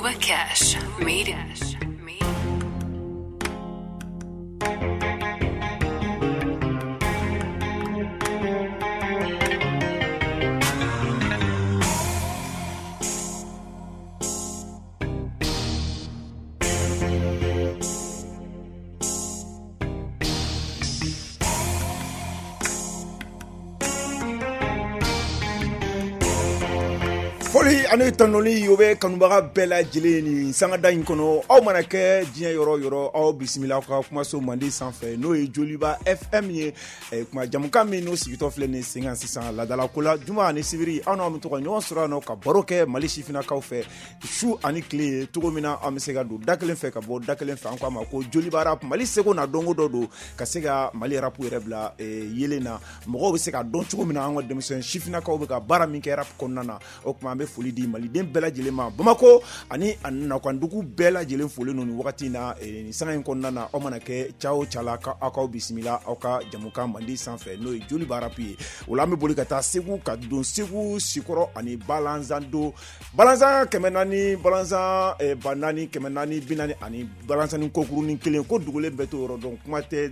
Bubba Cash made it. Foli ani tanoli yobe kanubaga bela jileni sangada in kono aw mana kɛ diɲɛ yɔrɔ yɔrɔ aw bisimila ka kumaso mandi sanfɛ n'o ye Joliba FM ye kuma jamukan min n'o sigitɔ filɛ ni sengan sisan ladala kola juma ani sibiri aw n'aw bɛ to ka ɲɔgɔn sɔrɔ yan ka baro kɛ Mali sifinakaw fɛ su ani tile cogo min na an bɛ se ka don da kelen fɛ ka bɔ da kelen fɛ an ko a ma ko Joliba rap Mali seko na dongo dɔ don ka se ka Mali rap yɛrɛ bila yelen na mɔgɔw bɛ se ka dɔn cogo min na an ka denmisɛn sifinakaw bɛ ka baara min kɛ rap kɔnɔna na o kuma an bɛ foli di maliden bɛɛ lajɛlen ma Bamako ani nakandugu bɛɛ lajɛlen foli ninnu wagati na ni sanga in kɔnɔna na aw mana kɛ cawo cala ka aw bisimila aw ka jamukan mandi sanfɛ n'o ye Joliba rap ye o la an bɛ boli ka taa Segu ka don Segu Sikɔrɔ ani Balanzan do Balanzan 400 Balanzan 400 440 ani Balanzan kokurunin kelen ko dugulen bɛɛ to yɔrɔ dɔn kuma tɛ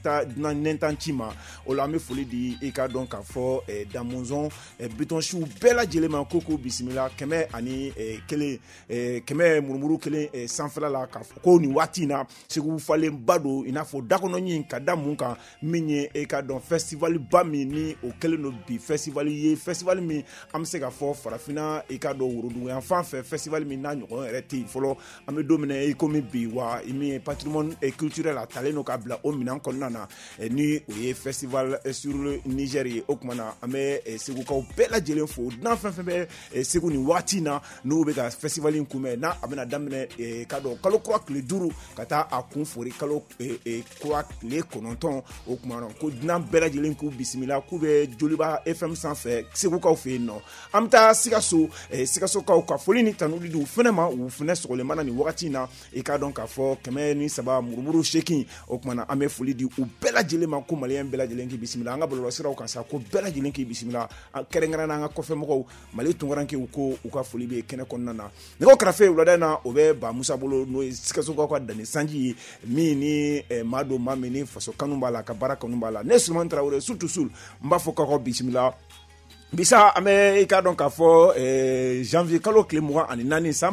dunan ci ma o la an bɛ foli di i ka dɔn k'a fɔ Damonzon bitonsiw bɛɛ lajɛlen ma ko bisimila kɛmɛ ani kelen kɛmɛ murumuru kelen sanfɛla la k'a fɔ ko nin waati na Segu falenba don i n'a fɔ dakɔnɔɲin ka da mun kan min ye e ka dɔn festival ba min ni o kelen don bi festival ye festival min an bɛ se ka fɔ farafinna i ka dɔn woroduguyan fan fɛ festival min n'a ɲɔgɔn yɛrɛ tɛ yen fɔlɔ an bɛ don min i komi bi wa i min ye patrimoine culturel a talen don ka bila o minɛn kɔnɔna na ni o ye festival sur le Niger ye o kuma na an bɛ Segukaw bɛɛ lajɛlen fo dunan fɛn fɛn bɛ Segu ni waati na n'u bɛ ka festival in kunbɛn n'a a bɛna daminɛ ka dɔn kalo kura tile 5 ka taa a kun fori kalo kura tile 9 o kuma na ko dunan bɛɛ lajɛlen k'u bisimila k'u bɛ Joliba FM sanfɛ Segukaw fɛ yen nɔ an bɛ taa Sikasokaw ka foli ni tanuli di u fɛnɛ ma u fɛnɛ sɔgɔlen mana ni wagati na i ka dɔn k'a fɔ 103 murumuru 8 o kuma na an bɛ foli di u bɛɛ lajɛlen ma ko maliyɛn bɛɛ lajɛlen k'i bisimila an ka bɔlɔlɔsiraw kan sa ko bɛɛ lajɛlen k'i bisimila kɛrɛnkɛrɛnnen an ka kɔfɛmɔgɔw Mali tunkarankew ko u ka foli bɛ kɛnɛ kɔnɔna na nɛgɛw kɛrɛfɛ wulada in na o bɛ Ba Musa bolo n'o ye Sikasokaw ka Dani Sanji ye min ni maa don maa min ni faso kanu b'a la ka baara kanu b'a la ne Suleman Tarawele surtout sul n b'a fɔ k'aw bisimila bisa an bɛ i ka dɔn k'a fɔ janvier kalo tile 24 san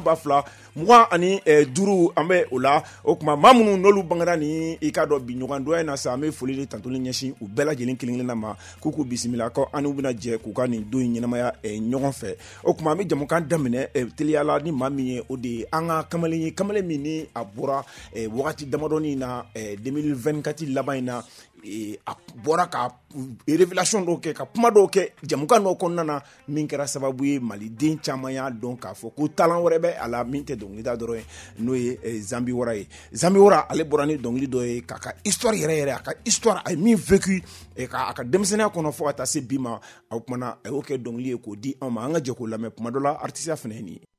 2025 an bɛ o la o kuma maa minnu n'olu bangera ni i ka dɔn bi ɲɔgɔn donya in na sa an bɛ foli de tantoli ɲɛsin u bɛɛ lajɛlen kelen-kelenna ma k'u bisimila ko an n'u bɛna jɛ k'u ka nin don in ɲɛnamaya ɲɔgɔn fɛ o kuma an bɛ jamukan daminɛ teliyala ni maa min ye o de ye an ka kamalen ye kamalen min ni a bɔra wagati damadɔni na 2024 laban in na a bɔra ka révélation dɔw kɛ ka kuma dɔw kɛ jamukan dɔw kɔnɔna na min kɛra sababu ye maliden caman y'a dɔn k'a fɔ ko talent wɛrɛ bɛ a la min tɛ dɔnkilida dɔrɔn ye n'o ye Zambi Wara ye Zambi Wara ale bɔra ni dɔnkili dɔ ye k'a ka histoire yɛrɛ a ka histoire a ye min vécu a ka denmisɛnniya kɔnɔ fɔ ka taa se bi ma o kumana a y'o kɛ dɔnkili ye k'o di an ma an ka jɛ k'o lamɛn kuma dɔ la artiste fana ye nin ye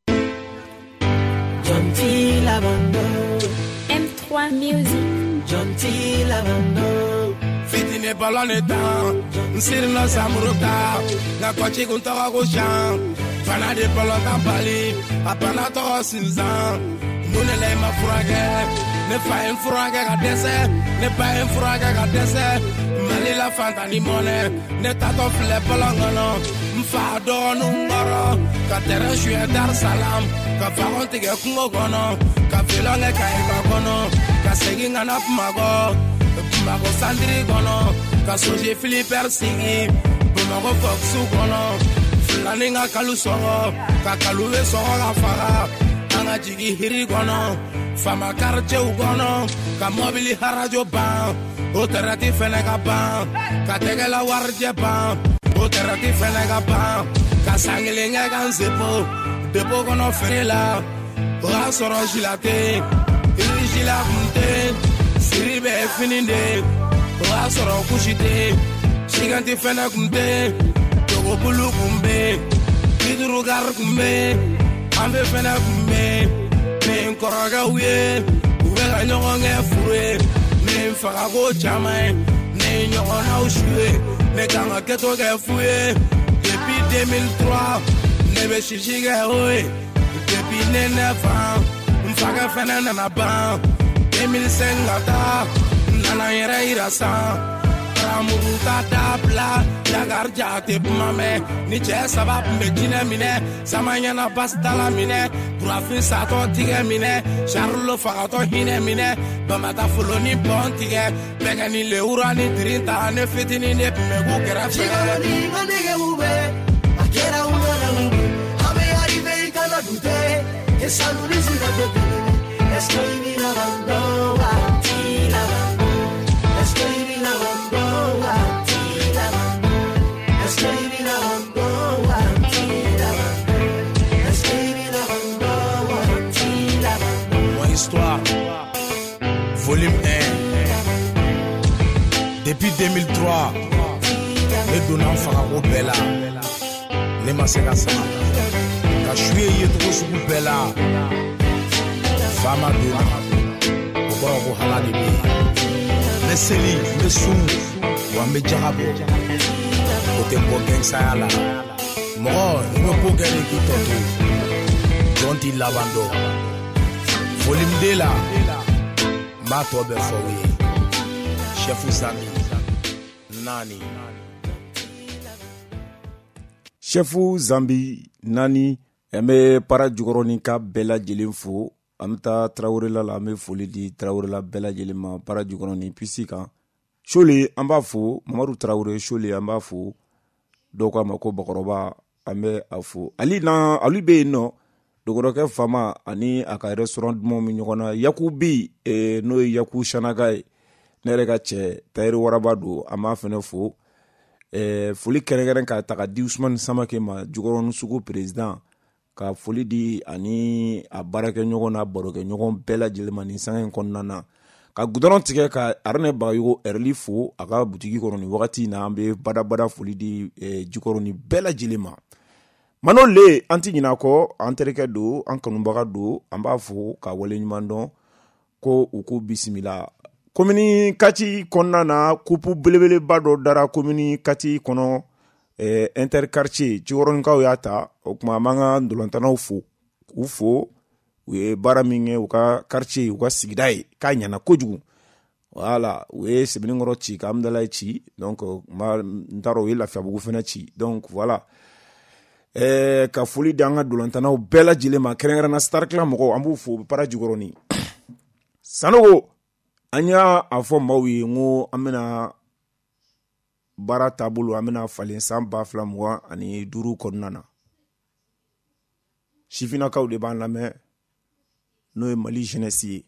Gentil Lavando M3 Music Gentil Lavando Fitine baloneta nsirina samuruta na kwachi kuntoka kushan fana de balonta bali apana to sinzan munele mafurage ne fa infurage ka dese ne pa infurage ka dese malila fanta ni mone ne tato fle balangano mfa do nungoro ka tere shue Dar Salam ka faronte ke kungo gono ka filonge ka ikono ka seginga na mago Bumako Sandri gono, Kasoje Philippe Sigi, Bumako Foxu gono, Flaninga Kalusoro, Kakaluwe Sora Fara, Anga Jigi Hiri gono, Fama Karche gono, Kamobili Harajo Ban, Oterati Fenega Ban, Kategela Warje Ban, Oterati Fenega Ban, Kasangilinga Gansepo, Depo gono Ferela, Rasoro Gilate, Irigila Munte, Siribe fininde o soro kushite shiganti fena kumbe togo bulu kumbe kiduru gar kumbe ambe fena kumbe men koroga uye uwela nyonge fure men faga go chama ne nyona ushwe me kanga keto ge fue depuis 2003 nebe shichiga oe depuis les 9 ans m'faga fana nana ban 2005 ngata nana yera irasan Ramuruta dabla Dagar jate mame Ni che sabab me jine mine Samanyana bastala mine Profin sato tige mine Charlo fagato hine mine Bamata fulo ni bon tige Bega ni le ura ni tirinta Ne fitini ne megu kera fe Chigana ni manege ube Akera umana ube Hame arrive y kana dute Esa lunizi na bebe Estoy mirando a ti la bando Estoy mirando a ti la bando Estoy mirando a ti la bando Estoy mirando a ti la bando Mon histoire Volume 1 Depuis 2003 Ne donnant farago bella Ne maseka sama Ka shwe yetugo sugu bella Fama dona Ogoro ko halani bi Ne seli ne sun Wa me jahabo Kote ko gengsa yala Mo ne ko gere ki toto Jonti lavando Volume 2 la Ma tobe fowe Chefu Zami Nani Chefu Zambi Nani Eme para jugoroni ka bela jelen fo Amta Traoré la ame foli di Traoré la bela jelen ma para jugoroni pisika Shole amba fo Mamadou Traoré Shole amba fo Doko amako bakoroba ame afo Ali be no dogoroke fama ani aka restaurant mo mi nyogona Yakubi no Yaku Shanagai nerega che tayri waraba do ama fene fo foli kɛrɛnkɛrɛn ka taga di Ousmane Samake ma jugoronu sugu président ka foli di ani a barakɛ ɲɔgɔn na barokɛ ɲɔgɔn bɛɛ lajɛlen ma nin sanga in kɔnɔna na ka goudron tigɛ ka Arne Bagayogo Erli fo a ka butigi kɔnɔ nin wagati na an bɛ badabada foli di jugoroni bɛɛ lajɛlen ma Mano le an ti ɲina kɔ an terikɛ do an kanubaga do an b'a fo ka wale ɲuman dɔn ko u ko bisimila komini kati kɔnɔna na kupu belebeleba dɔ dara komini kati kɔnɔ interquartier jugɔrɔnikaw y'a ta o kuma an b'an ka ndolantanaw fo k'u fo u ye baara min kɛ u ka quartier u ka sigida ye k'a ɲana kojugu voilà u ye Sebenikɔrɔ ci ka Amdalaye ci donc n t'a dɔn u ye Lafiyabugu fana ci donc voilà ka foli di an ka dolantanaw bɛɛ lajɛlen ma kɛrɛnkɛrɛnna Star Clan mɔgɔw an b'u fo u bɛ para jugɔrɔni Sanogo an y'a fɔ maaw ye n ko an bɛna baara taabolo an bɛna falen san 2025 kɔnɔna na sifinakaw de b'an lamɛn n'o ye Mali jeunesse ye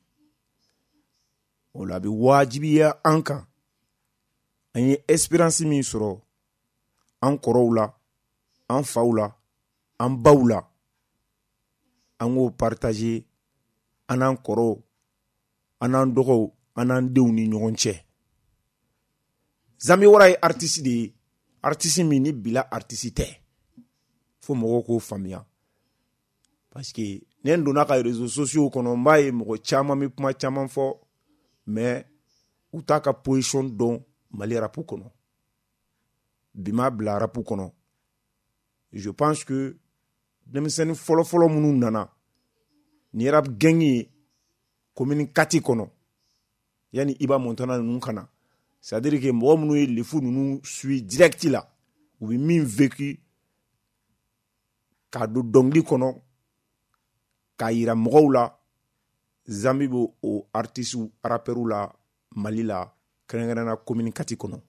o la a bɛ wajibiya an kan an ye espérance min sɔrɔ an kɔrɔw la an faw la an baw la an k'o partager an n'an kɔrɔw an n'an dɔgɔw an n'an denw ni ɲɔgɔn cɛ Zami Wara ye artiste de ye artiste min ni bila artiste tɛ fo mɔgɔw k'o faamuya parce que ne donna ka réseaux sociaux kɔnɔ n b'a ye mɔgɔ caman bɛ kuma caman fɔ mais u t'a ka position dɔn Mali rap kɔnɔ bi ma bila rap kɔnɔ je pense que denmisɛnnin fɔlɔfɔlɔ minnu nana ni rap gang ye commune 4 kɔnɔ yani Iba Montana ninnu kana c'est-à-dire que mɔgɔ minnu ye lefu ninnu suit direct la u bɛ min vécu k'a don dɔnkili kɔnɔ k'a yira mɔgɔw la Zambi b'o o artiste rappeur la Mali la kɛrɛnkɛrɛnna commune 4 kɔnɔ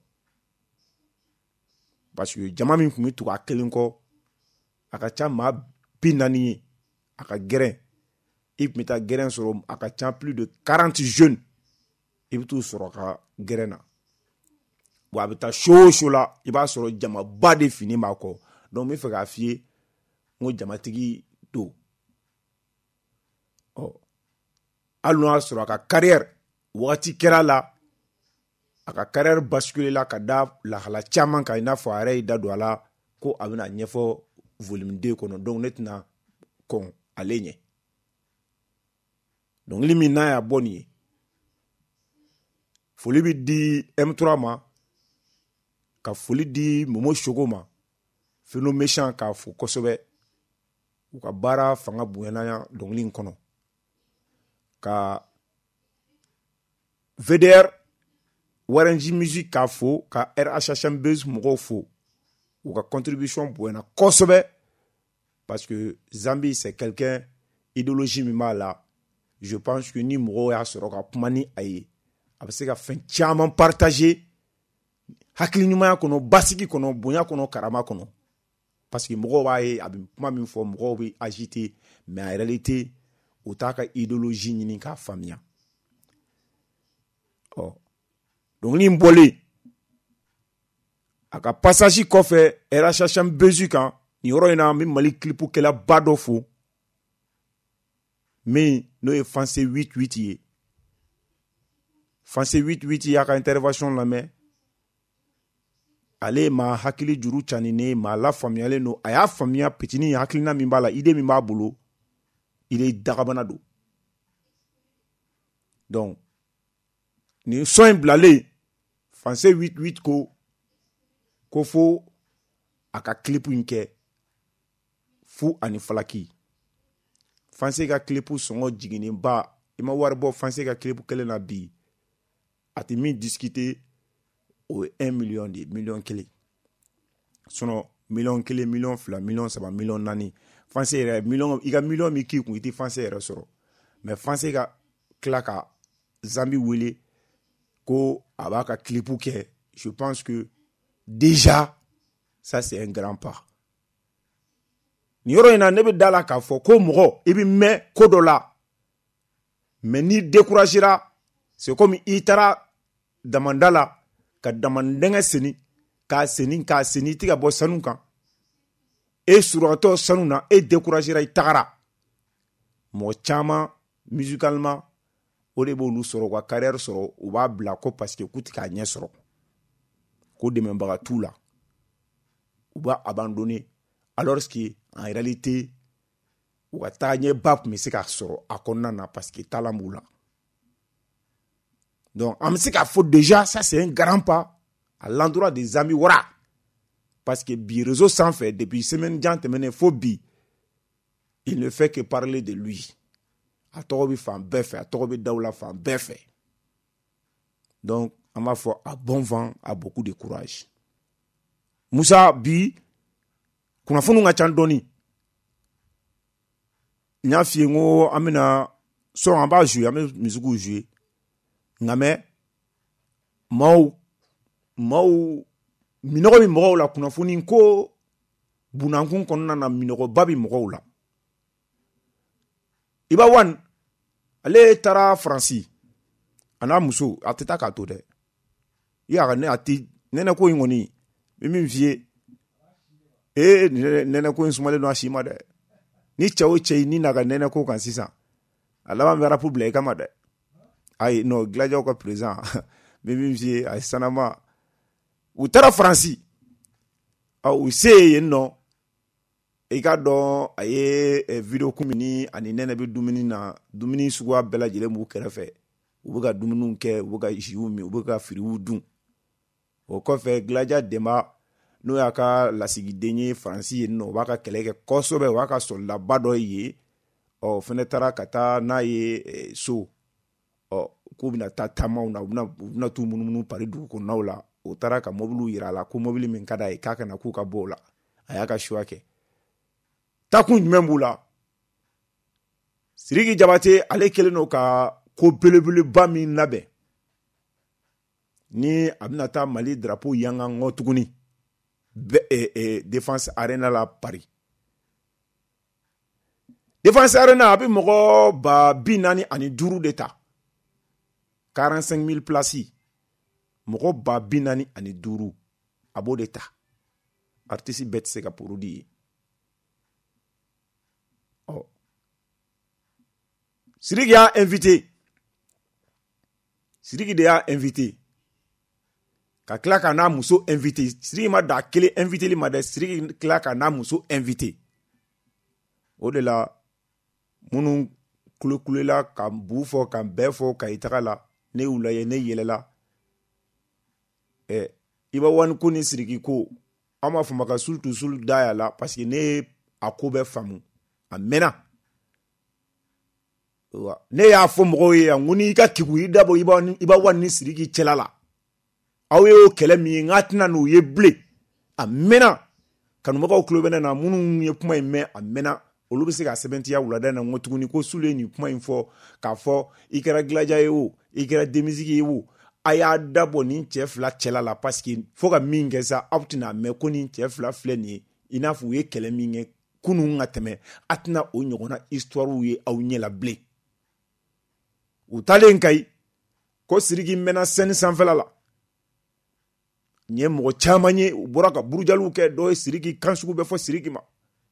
parce que jama min tun bɛ tugu a kelen kɔ a ka ca maa 40 ye a ka gɛrɛn i tun bɛ taa gɛrɛn sɔrɔ a ka ca plus de 40 jeunes i bɛ t'u sɔrɔ a ka gɛrɛn na wa a bɛ taa show la i b'a sɔrɔ jamaba de fini b'a kɔ donc n bɛ fɛ k'a f'i ye n ko jamatigi don hali n'o y'a sɔrɔ a ka carrière wagati kɛra la a ka carrière basculé la ka da lahala caman kan i n'a fɔ a yɛrɛ y'i da don a la ko a bɛna ɲɛfɔ volume 2 kɔnɔ donc ne tɛna kɔn ale ɲɛ dɔnkili min n'a y'a bɔ nin ye foli bɛ di M3 ma ka foli di Momo Chogo ma Feno Méchant k'a fo kosɛbɛ u ka baara fanga bonyana dɔnkili in kɔnɔ ka VDR Warenji Music k'a fo ka RHHM Buzz mɔgɔw fo u ka contribution bonyana kosɛbɛ parce que Zambi c'est quelqu'un idéologie min b'a la je pense que ni mɔgɔw y'a sɔrɔ ka kuma ni a ye a bɛ se ka fɛn caman partager hakili ɲumanya kɔnɔ basigi kɔnɔ bonya kɔnɔ karama kɔnɔ parce que mɔgɔw b'a ye a bɛ kuma min fɔ mɔgɔw bɛ agiter mais en réalité u t'a ka idéologie ɲini k'a faamuya donc ni n bɔlen a ka passage kɔfɛ RHHM Buzz kan nin yɔrɔ in na n bɛ Mali clip kɛla ba dɔ fo min n'o ye Fanse 88 ye Fanse 88 y'a ka intervention lamɛn ale ma hakili juru caninen ma la faamuyalen don a y'a faamuya petini hakilina min b'a la idée min b'a bolo idée dagabana don donc ni son in bilalen Fanse 88 ko fo a ka clip in kɛ Fu ani Falaki Fanse ka clip sɔngɔ jiginnenba i ma wari bɔ Fanse ka clip kelen na bi a tɛ min discuter o 1 million de million kelen sinon million kelen million fila million saba million naani Fanse yɛrɛ million i ka million min k'i kun i tɛ Fanse yɛrɛ sɔrɔ mais Fanse ka tila ka Zambi wele ko a b'a ka clip kɛ je pense que déjà ça c'est un grand pas ni yɔrɔ in na ne bɛ da la k'a fɔ ko mɔgɔ i bɛ mɛn ko dɔ la mais n'i découragera c'est comme i taara damanda la ka damandɛngɛ seni k'a seni i tɛ ka bɔ sanu kan e suratɔ sanu na e découragera i tagara mɔgɔ caman musicalement o de b'olu sɔrɔ u ka carrière sɔrɔ u b'a bila ko parce que k'u tɛ k'a ɲɛ sɔrɔ ko dɛmɛbaga t'u la u b'a abandonner alors que en réalité u ka taa ɲɛba tun bɛ se k'a sɔrɔ a kɔnɔna na parce que talent b'u la donc an bɛ se k'a fɔ déjà ça c'est un grand pas à l'endroit des Zambi Wara parce que bi réseau sanfɛ depuis semaine jan tɛmɛnen fo bi il ne fait que parler de lui a tɔgɔ bɛ fan bɛɛ fɛ a tɔgɔ bɛ daw la fan bɛɛ fɛ donc an b'a fɔ à bon vent à beaucoup de courage Musa bi kunnafoniw ka ca dɔɔni n y'a f'i ye n ko an bɛna sɔrɔ an b'a jouer an bɛ musique jouer nka mɛ maaw minɔgɔ bɛ mɔgɔw la kunnafoni ko bunakun kɔnɔna na minɔgɔba bɛ mɔgɔw la Iba Wan ale taara Faransi a n'a muso a tɛ taa k'a to dɛ i y'a ka ne a tɛ nɛnɛ ko in kɔni bɛ min f'i ye nɛnɛ ko in sumalen don a si ma dɛ ni cɛ o cɛ ni n'a ka nɛnɛ ko kan sisan a laban bɛ rapu bila i kama dɛ ayi non Gladiaw ka président bɛ min f'i ye a ye sanama u taara Faransi u se yen nɔ i ka dɔn a ye video kun min ani nɛnɛ bɛ dumuni na dumuni suguya bɛɛ lajɛlen b'u kɛrɛfɛ u bɛ ka dumuniw kɛ u bɛ ka jiw min u bɛ ka firiw dun o kɔfɛ Gladia Demba n'o y'a ka lasigiden ye Faransi yen nɔ u b'a ka kɛlɛ kɛ kosɛbɛ u b'a ka soldatba dɔ ye o fɛnɛ taara ka taa n'a ye so k'u bɛna taa taamaw na u bɛna t'u munumunu Paris dugu kɔnɔnaw la o taara ka mobiliw yira a la ko mobili min ka d'a ye k'a kana k'u ka bɔ o la a y'a ka choix kɛ takun jumɛn b'u la Sidiki Jabate ale kɛlen don ka ko belebeleba min labɛn ni a bɛna taa Mali drapeau yanga ŋɔ tuguni Défense Arena la Paris Défense Arena a bɛ mɔgɔ 45,000 de ta 45,000 places mɔgɔ 45,000 a b'o de ta artiste bɛɛ tɛ se ka produit ye Sidiki y'a invité Sidiki de y'a invité ka tila ka n'a muso invité Sidiki ma da kelen invité li ma dɛ Sidiki tila ka n'a muso invité o de la minnu kulela ka bu fɔ ka bɛɛ fɔ ka i taga la ne y'u lajɛ ne yɛlɛla Iba Wan ko ni Sidiki ko an b'a fɔ ma ka sul da y'a la parce que ne a ko bɛɛ faamu a mɛnna ne y'a fɔ mɔgɔw ye yan ko n'i ka kiku i dabɔ i b'a wari ni Sidiki cɛla la aw ye o kɛlɛ min ye n k'a tɛna n'o ye bilen a mɛnna kanubagaw tulo bɛ ne na minnu ye kuma in mɛn a mɛnna olu bɛ se ka sɛbɛntiya wulada in na n ko tuguni ko Sule ye nin kuma in fɔ k'a fɔ i kɛra Gilaja ye o i kɛra Demisigi ye o a y'a dabɔ nin cɛ fila cɛla la parce que fo ka min kɛ sa aw tɛna mɛn ko nin cɛ fila filɛ nin ye i n'a fɔ u ye kɛlɛ min kɛ kunun ka tɛmɛ a tɛna o ɲɔgɔnna histoire ye aw ɲɛ la bilen u talen Kayi ko Sidiki mɛnna scène sanfɛla la n ye mɔgɔ caman ye u bɔra ka burujaliw kɛ dɔw ye Sidiki kan sugu bɛ fɔ Sidiki ma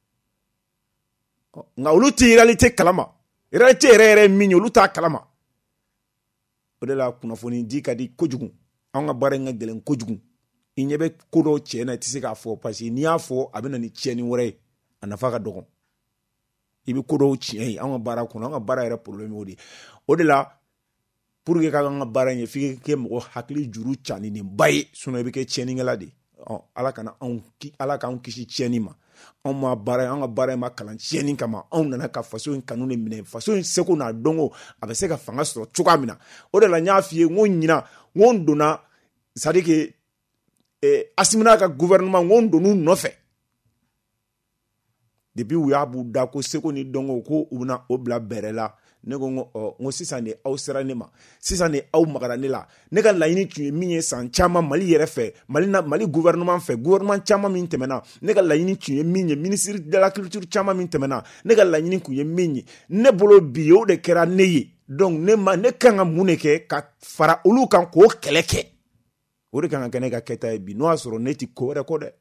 nka olu tɛ réalité kalama réalité yɛrɛ min ye olu t'a kalama o de la kunnafoni di ka di kojugu an ka baara in ka gɛlɛn kojugu i ɲɛ bɛ ko dɔw cɛ na i tɛ se k'a fɔ parce que n'i y'a fɔ a bɛ na ni tiɲɛni wɛrɛ ye a nafa ka dɔgɔ i bɛ ko dɔw tiɲɛ ye an ka baara kɔnɔ an ka baara yɛrɛ problème o de o de la pour que k'an ka baara in ye f'i ka kɛ mɔgɔ hakili juru caninenba ye sinon i bɛ kɛ tiɲɛnikɛla de ala k'an kisi tiɲɛni ma an ka baara in ma kalan tiɲɛni kama anw nana ka faso in kanu de minɛ faso in seko n'a dɔnko a bɛ se ka fanga sɔrɔ cogoya min na o de la n y'a f'i ye n ko ɲina n ko n donna c'est à dire que Asimina ka gouvernement n ko n donn'u nɔfɛ depuis u y'a b'u da ko seko ni dɔnko ko u bɛna o bila bɛrɛ la ne ko n ko sisan de aw sera ne ma sisan de aw magara ne la ne ka laɲini tun ye min ye san caman Mali yɛrɛ fɛ Mali gouvernement fɛ gouvernement caman min tɛmɛna ne ka laɲini tun ye min ye ministre de la culture caman min tɛmɛna ne ka laɲini tun ye min ye ne bolo bi o de kɛra ne ye donc ne kan ka mun de kɛ ka fara olu kan k'o kɛlɛ kɛ o de kan ka kɛ ne ka kɛta ye bi n'o y'a sɔrɔ ne ti ko wɛrɛ kɔ dɛ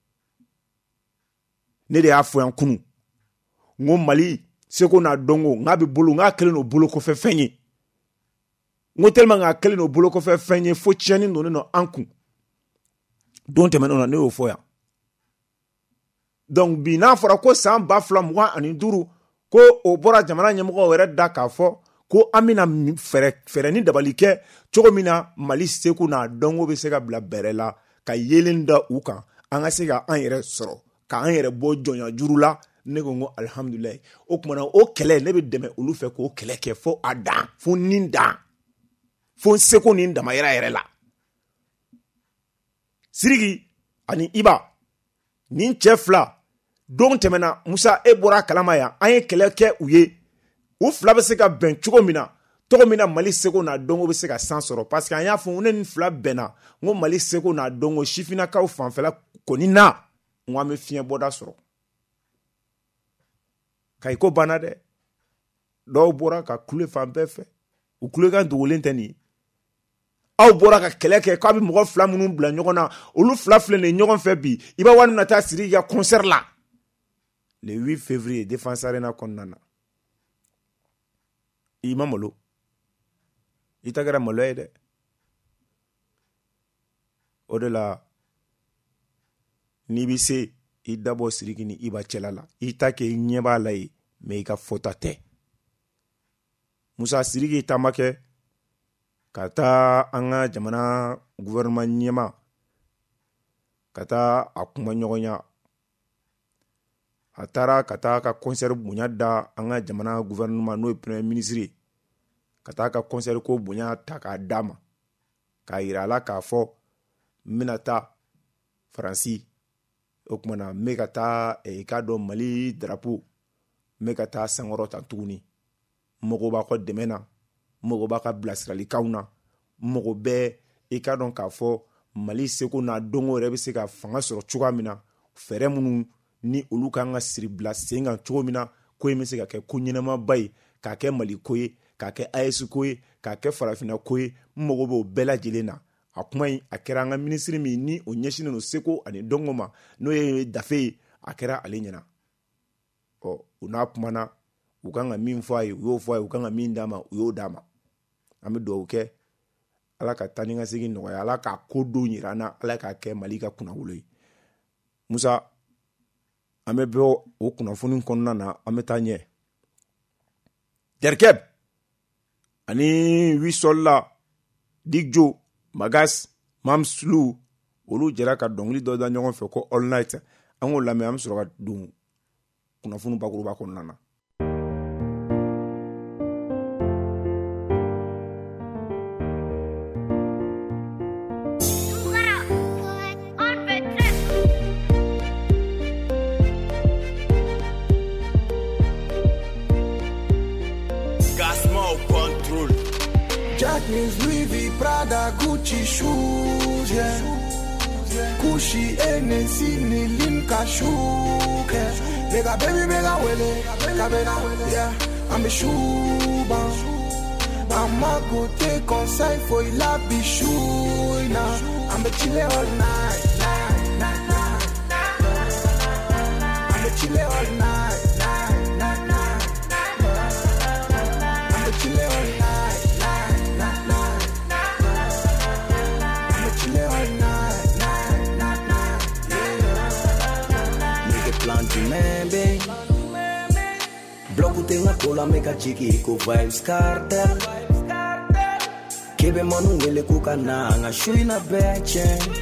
ne de y'a fɔ yan kunun n ko Mali seko n'a dɔnko n k'a bɛ bolo n k'a kɛlen n'o bolo kɔfɛ fɛn ye n ko tellement k'a kɛlen n'o bolo kɔfɛ fɛn ye fo tiɲɛni donnen don an kun don tɛmɛnenw na ne y'o fɔ yan donc bi n'a fɔra ko san 2025 ko o bɔra jamana ɲɛmɔgɔw yɛrɛ da k'a fɔ ko an bɛna fɛɛrɛ ni dabali kɛ cogo min na Mali seko n'a dɔnko bɛ se ka bila bɛrɛ la ka yelen da u kan an ka se ka an yɛrɛ sɔrɔ k'an yɛrɛ bɔ jɔnya juru la ne ko n ko alhamdulilayi o kumana o kɛlɛ ne bɛ dɛmɛ olu fɛ k'o kɛlɛ kɛ fo a dan fo nin dan fo seko nin damayira yɛrɛ la Sidiki ani Iba nin cɛ fila don tɛmɛna Musa e bɔra kalama yan an ye kɛlɛ kɛ u ye u fila bɛ se ka bɛn cogo min na tɔgɔ min na Mali seko n'a dɔnko bɛ se ka san sɔrɔ parce que an y'a fɔ ne ni fila bɛnna n ko Mali seko n'a dɔnko sifinnakaw fanfɛla kɔni na n ko an bɛ fiɲɛ bɔda sɔrɔ Kayi ko banna dɛ dɔw bɔra ka kule fan bɛɛ fɛ u kulekan dogolen tɛ nin ye aw bɔra ka kɛlɛ kɛ k'a bɛ mɔgɔ fila minnu bila ɲɔgɔn na olu fila filɛ nin ye ɲɔgɔn fɛ bi i b'a wari min na taa Sidiki ka concert la le 8 février Défense Arena kɔnɔna na i ma malo i ta kɛra malo ye dɛ o de la n'i bɛ se i dabɔ Sidiki ni Iba cɛla la i ta kɛ i ɲɛ b'a la ye mais i ka fɔta tɛ Musa Sidiki taama kɛ ka taa an ka jamana gouvernement ɲɛma ka taa a kuma ɲɔgɔnya a taara ka taa ka concert bonya da an ka jamana gouvernement n'o ye premier ministre ka taa ka concert ko bonya ta k'a d'a ma k'a yira a la k'a fɔ n bɛna taa Faransi o kumana n bɛ ka taa i k'a dɔn Mali drapeau n bɛ ka taa sankɔrɔ ta tuguni n mago b'a ka dɛmɛ na n mago b'a ka bilasiralikanw na n mago bɛ i k'a dɔn k'a fɔ Mali seko n'a dɔnko yɛrɛ bɛ se ka fanga sɔrɔ cogoya min na fɛɛrɛ minnu ni olu kan ka siri bila sen kan cogo min na ko in bɛ se ka kɛ ko ɲɛnamaba ye k'a kɛ Mali ko ye k'a kɛ AES ko ye k'a kɛ farafinna ko ye n mago b'o bɛɛ lajɛlen na a kuma in a kɛra an ka minisiri min ni o ɲɛsinnen don seko ani dɔnko ma n'o ye Dafe ye a kɛra ale ɲɛna u n'a kumana u kan ka min fɔ a ye u y'o fɔ a ye u kan ka min d'a ma u y'o d'a ma an bɛ dugawu kɛ ala ka taa ni ka segin nɔgɔya ala k'a ko don yira an na ala k'a kɛ Mali ka kunnawolo ye Musa an bɛ bɔ o kunnafoni kɔnɔna na an bɛ taa ɲɛ Derkeb ani Wisola Digjo Magas Mamslu olu jɛra ka dɔnkili dɔ da ɲɔgɔn fɛ ko all night an k'o lamɛn an bɛ sɔrɔ ka don kunnafoni bakuruba kɔnɔna na. Jacqueline, Louis V, Prada, Gucci shoes, yeah. Gucci, Hennessy, Lim Kashuk, yeah. Mega baby, mega wele, yeah. I'm a shoe bang. I'm a go take conseil for il a bichou, nah. I'm a chile all night, I'm a chile all night, I'm a chile all night. Bloco tem uma cola mega chique com vibes cartel. Kebe manu ele kukana nga shui na beche.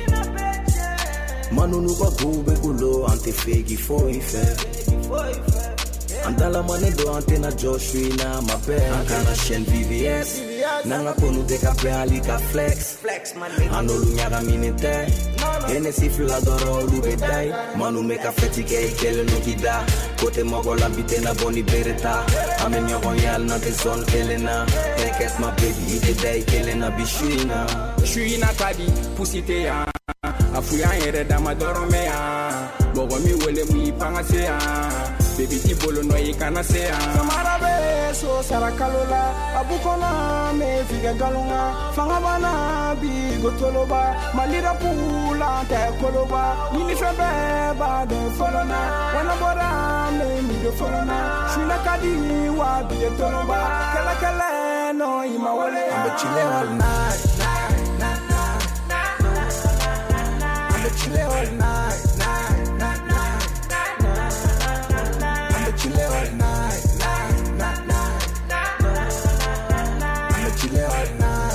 Manu nuka kube kulo ante fegi foi fe. Antala mane do ante na Joshua na mabe. Akana shen VVS. Nanga konu deka pe alika flex. Anolu nyaga minete. Hennessy fila doro lubedai. Manu meka feti ke ikele nukida. Kote mogo lambite na boni bereta. Ame nyokon yal na te zon kelena. Tekes ma baby ite day kelena bishuina. Shuina kadi pusite ya. Afuya yere dama doro me ya. Bogo mi wele mi pangase ya. Baby ti bolo no ikana se ya. Samara be so sarakalola. Abukona me figa galunga. Fangabana bi gotoloba. Malira pula te koloba. Nini febe ba de folona. Wana bora me mi de folona. Shina kadi wa bi de toloba. Kala no ima wale. I'm a chile all night, I'm a chile all night, I'm a chile all night, I'm a chile all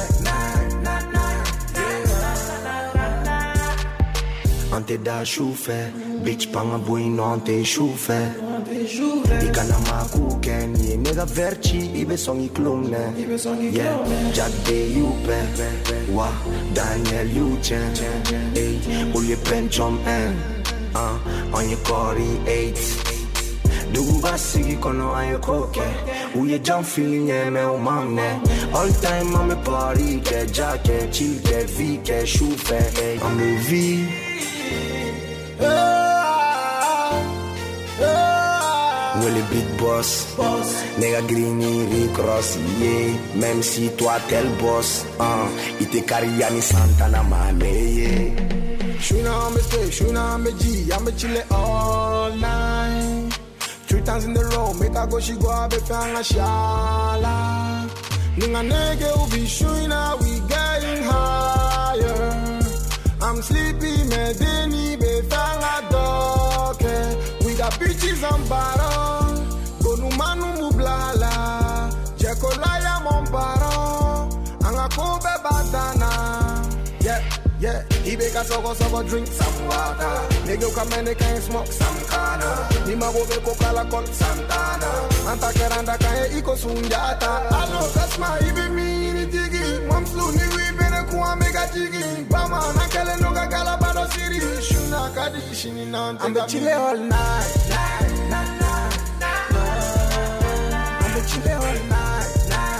night, ante da choufe, bitch panga buino ante choufe. Ikana makuke ni mega verci ibe songi klumne. Yeah, Jack de Yupe, wa Daniel Yuchen. Hey, will you penchom en? On your Corey 8. Duba sigi kono ayo koke. Uye jump feeling ye me umamne. All time I'm a party ke Jacke, chill ke V ke choufe. I'm a V. Well, le big boss, nigga greeny, Rick Ross, yeah. Même si toi t'es le boss, ite Cariani Santana, mame, yeah. Shuna me stay, shuna me G, I'm a chile all night. 3 times in the row, make a go, she go, I be fang a shala. Ninga nigga will be shuna, we getting higher. I'm sleepy, me deni, be fang a dog, we got bitches on bottom. Manu mublala, Jekolaya mon baron, anga kobe badana. Yeah, he make a sogo drink some water. Nigga come and they can smoke some kana. Nima go be kokala call Santana. Anta keranda kaya iko sunjata. Alo kasma ibe mi ni digi. Mamslu ni we bene kuwa mega jigi. Bama na kele no gagala bado siri. Shuna kadi shini na. I'm the chile all night. Chile all night,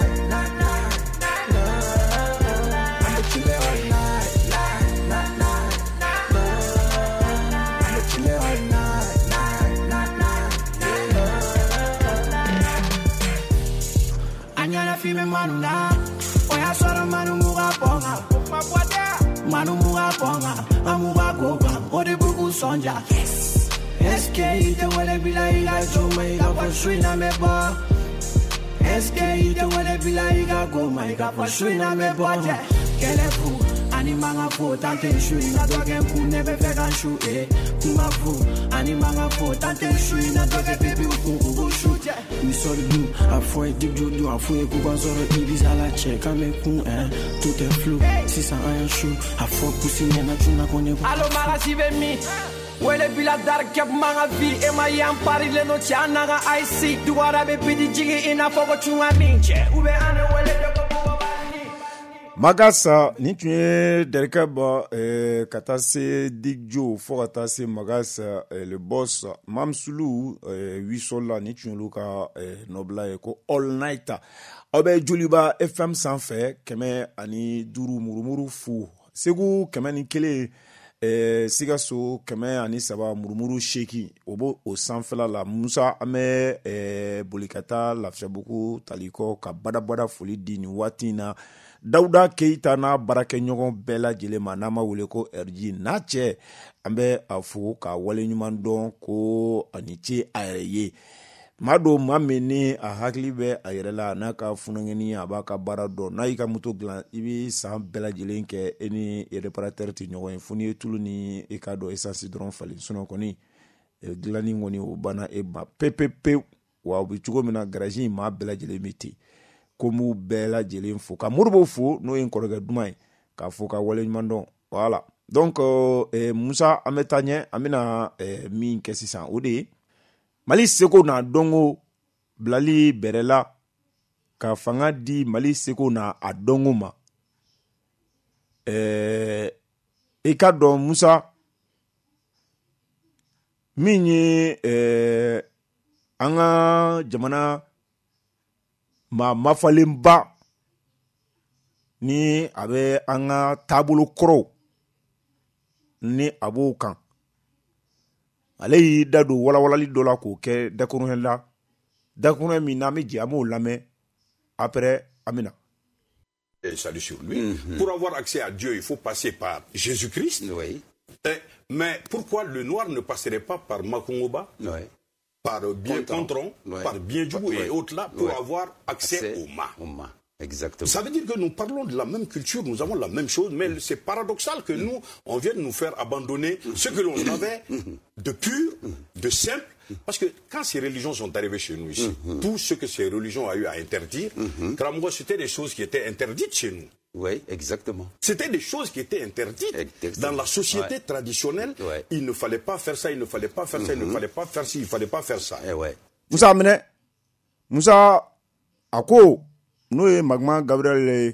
I'm a chile all night, I'm a chile all night, Anyana fi me manuna, oya sora manu muga ponga, manu muga ponga, amuga goga, ode bugu sonja. SK ite wale bila ila chuma ika kwa shwina meba. SK ite wale bila ika goma ika kwa shwina meba. Kelefu animanga po tante shwina doge mkune feka shu kumafu animanga po tante shwina doge pepe uku shu. We saw the blue, afoi deep do afoi kuba zoro ibiza la check ame kun tout est flou. Si ça un show, afoi pussy na chuna konye. Allo mala si ve mi. Wele bila darkep manga vi e ma yam pari le no chana ga IC duara be bidi jigi ina fo ko chunga minche ube ane wele de ko Magasa ni tun ye derika ba ka taa se Digjo fo ka taa se Magasa le boss Mamsulu Wisola ni tun y'olu ka nobla ye ko all nighter aw bɛ Joliba FM sanfɛ 105 murumuru fu Segu 101 Sikaso 103 murumuru 8 o bo o sanfɛla la Musa an bɛ boli ka taa Lafiyabugu Taliko ka badabada foli di nin waati in na Dawuda Keita n'a baarakɛɲɔgɔn bɛɛ lajɛlen ma n'a ma wele ko RG n'a cɛ an bɛ a fo ka waleɲuman dɔn ko ani ce a yɛrɛ ye maa dɔ maa min ni a hakili bɛ a yɛrɛ la n'a ka funangɛni a b'a ka baara dɔn n'a y'i ka moto dilan i bɛ san bɛɛ lajɛlen kɛ e ni réparateur tɛ ɲɔgɔn ye fo n'i ye tulu ni i ka dɔn essence dɔrɔn falen sinon kɔni dilanni kɔni o banna e ma pepepewu wa o bɛ cogo min na garage in maa bɛɛ lajɛlen bɛ ten ko m'u bɛɛ lajɛlen fo ka Moribo fo n'o ye n kɔrɔkɛ duman ye k'a fo ka waleɲuman dɔn voilà donc Musa an bɛ taa ɲɛ an bɛna min kɛ sisan o de ye Mali seko n'a dɔnko bilali bɛrɛla ka fanga di Mali seko n'a a dɔnko ma i ka dɔn Musa min ye an ka jamana ma mafalenba ni a bɛ an ka taabolo kɔrɔw ni a b'o kan ale y'i da don walawalali dɔ la k'o kɛ dakurun la dakurun min n'an bɛ jɛ an b'o lamɛn après Amina. Salut sur lui. Pour avoir accès à Dieu, il faut passer par Jésus-Christ. Oui. Mais pourquoi le noir ne passerait pas par Makungoba, par bien Contron, par bien Djougou et autres là, pour avoir accès au Ma? Exactement. Ça veut dire que nous parlons de la même culture, nous avons la même chose, mais c'est paradoxal que nous, on vienne nous faire abandonner ce que l'on avait de pur, de simple. Parce que quand ces religions sont arrivées chez nous ici, tout ce que ces religions ont eu à interdire, c'était des choses qui étaient interdites chez nous. Oui, exactement. C'était des choses qui étaient interdites. Dans la société traditionnelle, il ne fallait pas faire ça, il ne fallait pas faire ça, il ne fallait pas faire ci, il ne fallait pas faire ça. Musa amene, Musa ako no ye Magman Gabriel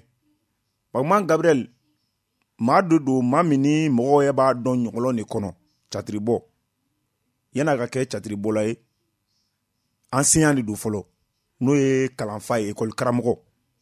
maa dɔ don maa min ni mɔgɔw yɛ b'a dɔn ɲɔgɔlɔn de kɔnɔ catiribɔ yan'a ka kɛ catiribɔla ye enseignant de don fɔlɔ n'o ye kalanfa ye école karamɔgɔ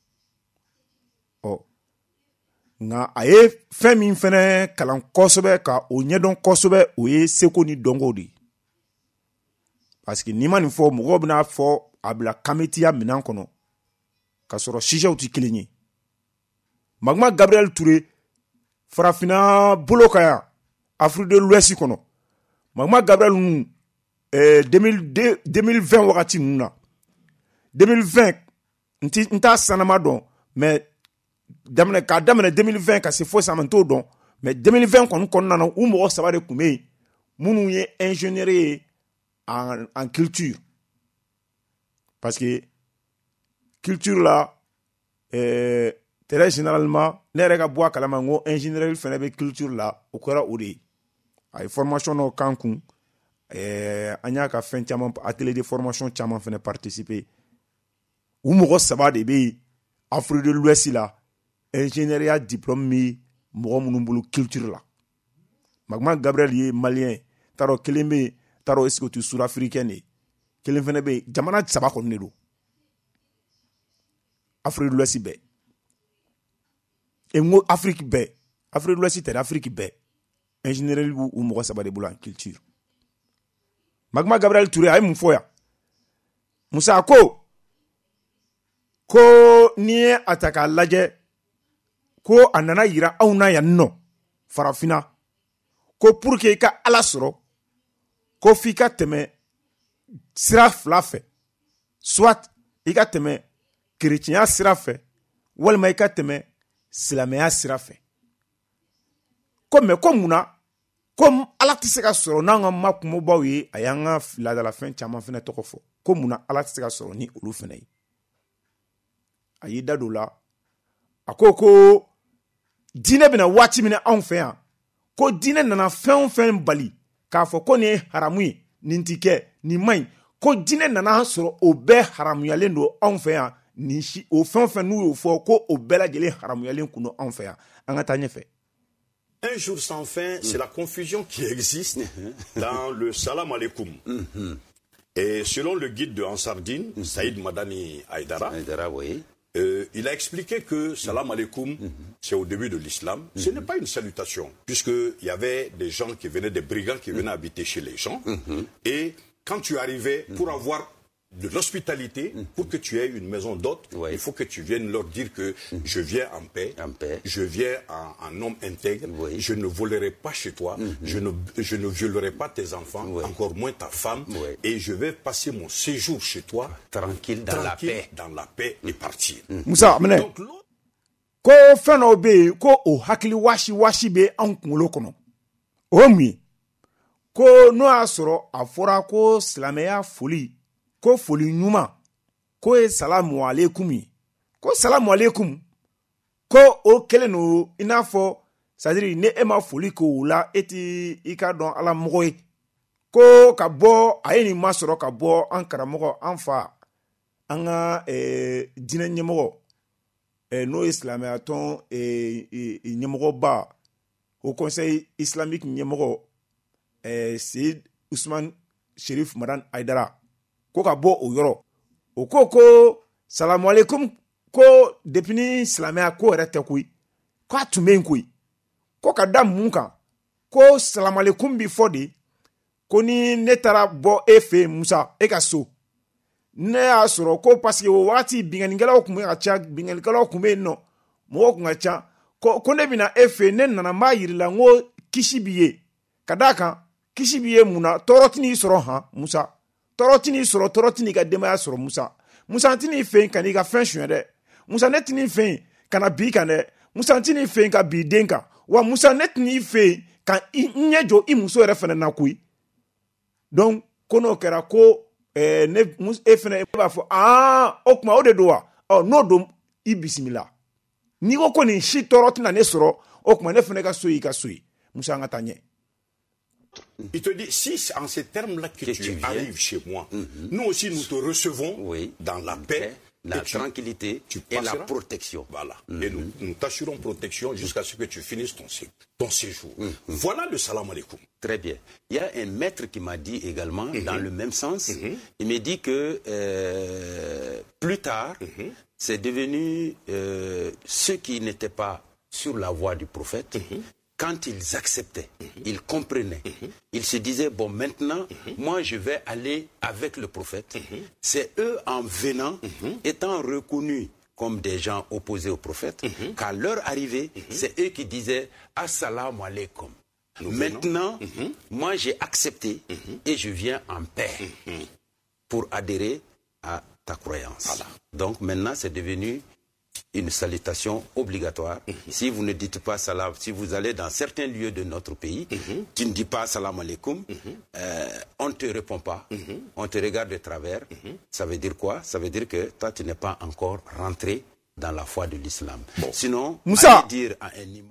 nka a ye fɛn min fɛnɛ kalan kosɛbɛ ka o ɲɛdɔn kosɛbɛ o ye seko ni dɔnko de ye parce que n'i ma nin fɔ mɔgɔw bɛna fɔ a bila kametiya minɛn kɔnɔ ka sɔrɔ sijaw tɛ kelen ye Magma Gabriel Touré farafina bolo ka yan Afrique de l'Ouest kɔnɔ Magma Gabriel 2020 wagati ninnu na 2020 n t'a sanama dɔn mais k'a daminɛ 2020 ka se fo san n t'o dɔn mais 2020 kɔni kɔnɔna na u mɔgɔ saba de tun bɛ yen minnu ye ingénieur ye en culture parce que culture là très généralement ne yɛrɛ ka bɔ a kalama n ko ingénieur fana bɛ culture la o kɛra o de ye a ye formation dɔ k'an kun an y'a ka fɛn caman atelier de formation caman fana participer u mɔgɔ saba de bɛ yen Afrique de l'Ouest la ingénieria diplôme mi mɔgɔ minnu bolo culture la Magma Gabriel ye malien ye t'a dɔn kelen bɛ yen t'a dɔn est-ce que o tɛ sud-africain de ye kelen fana bɛ yen jamana saba kɔni de don Afrique de l'Ouest bɛɛ et n ko Afrique bɛɛ Afrique de l'Ouest tɛ Afrique bɛɛ ingénierie b'u mɔgɔ saba de bolo en culture Magma Gabriel Touré a ye mun fɔ yan Musa ko n'i ye a ta k'a lajɛ ko a nana yira anw na yan nɔ farafina ko pour que i ka Ala sɔrɔ ko f'i ka tɛmɛ sira fila fɛ soit i ka tɛmɛ chrétienya sira fɛ walima i ka tɛmɛ silamɛya sira fɛ ko mais ko mun na ko Ala tɛ se ka sɔrɔ n'an ka makumabaw ye a y'an ka laadalafɛn caman fana tɔgɔ fɔ ko mun na Ala tɛ se ka sɔrɔ ni olu fana ye a y'i da don la a ko diinɛ bɛna waati min anw fɛ yan ko diinɛ nana fɛn o fɛn bali k'a fɔ ko nin ye haramu ye nin ti kɛ nin man ɲi ko jinɛ nana sɔrɔ o bɛɛ haramuyalen don anw fɛ yan nin si o fɛn o fɛn n'u y'o fɔ ko o bɛɛ lajɛlen haramuyalen kun don anw fɛ yan an ka taa ɲɛfɛ. Un jour sans fin, c'est la confusion qui existe dans le salam alaikum. Et selon le guide de Ansardine, Saïd Madani Haïdara, oui. Il a expliqué que salam alaikum, c'est au début de l'islam. Ce n'est pas une salutation, puisqu'il y avait des gens qui venaient, des brigands qui venaient habiter chez les gens. Et quand tu arrivais, pour avoir de l'hospitalité, pour que tu aies une maison d'hôte, il faut que tu viennes leur dire que je viens en paix, je viens en homme intègre, je ne volerai pas chez toi, je ne violerai pas tes enfants, encore moins ta femme, et je vais passer mon séjour chez toi tranquille dans la paix et partir. Moussa, donc, ko fɛn dɔw bɛ yen ko o hakili wasi bɛ an kunkolo kɔnɔ o ye mun ye ko n'o y'a sɔrɔ a fɔra ko silamɛya foli ko foli ɲuman ko ye salamu alaikum ye ko salamu alaikum ko o kelen no i n'a fɔ c'est-à-dire ne e ma foli k'o la e ti i ka dɔn ala mɔgɔ ye ko ka bɔ a ye nin ma sɔrɔ ka bɔ an karamɔgɔ an fa an ka diinɛ ɲɛmɔgɔ n'o ye silamɛya tɔn ɲɛmɔgɔba au conseil islamique ɲɛmɔgɔ Seyd Ousmane Sherif Madan Haïdara ko ka bɔ o yɔrɔ o ko salamu alaikum ko depuis ni silamɛya ko yɛrɛ tɛ koyi ko a tun bɛ yen koyi ko ka da mun kan ko salamu alaikum bi fɔ de ko ni ne taara bɔ e fɛ yen Musa e ka so ne y'a sɔrɔ ko parce que o waati bingannikɛlaw tun bɛ ka ca bingannikɛlaw tun bɛ yen nɔ mɔgɔw tun ka ca ko ne bɛna e fɛ yen ne nana n b'a yirila n ko kisi b'i ye ka d'a kan kisi b'i ye mun na tɔɔrɔ tɛ n'i sɔrɔ han Musa tɔɔrɔ tɛ n'i sɔrɔ tɔɔrɔ tɛ n'i ka denbaya sɔrɔ Musa tɛ n'i fɛ yen ka n'i ka fɛn suɲɛ dɛ Musa ne tɛ n'i fɛ yen ka na bi kan dɛ Musa tɛ n'i fɛ yen ka bi den kan wa Musa ne tɛ n'i fɛ yen ka n ɲɛ jɔ i muso yɛrɛ fana na koyi donc ko n'o kɛra ko e fana b'a fɔ o tuma o de don wa n'o don i bisimila n'i ko nin si tɔɔrɔ tɛna ne sɔrɔ o tuma ne fana ka so y'i ka so ye Musa an ka taa ɲɛ. Il te dit, si c'est en ces termes-là que tu arrives chez moi, nous aussi nous te recevons dans la paix, la tranquillité et la protection. Voilà. Et nous t'assurons protection jusqu'à ce que tu finisses ton séjour. Voilà le salam alaikum. Très bien. Il y a un maître qui m'a dit également, dans le même sens, il m'a dit que plus tard, c'est devenu ceux qui n'étaient pas sur la voie du prophète, quand ils acceptaient, ils comprenaient, ils se disaient, bon, maintenant, moi, je vais aller avec le prophète. C'est eux, en venant, étant reconnus comme des gens opposés au prophète, qu'à leur arrivée, c'est eux qui disaient, assalamu alaikum. Maintenant, moi, j'ai accepté et je viens en paix pour adhérer à ta croyance. Voilà. Donc, maintenant, c'est devenu une salutation obligatoire. Si vous ne dites pas salam, si vous allez dans certains lieux de notre pays, tu ne dis pas salam alaikum, on ne te répond pas, on te regarde de travers. Ça veut dire quoi? Ça veut dire que toi, tu n'es pas encore rentré dans la foi de l'islam. Bon. Sinon, Moussa, allez dire à un imam...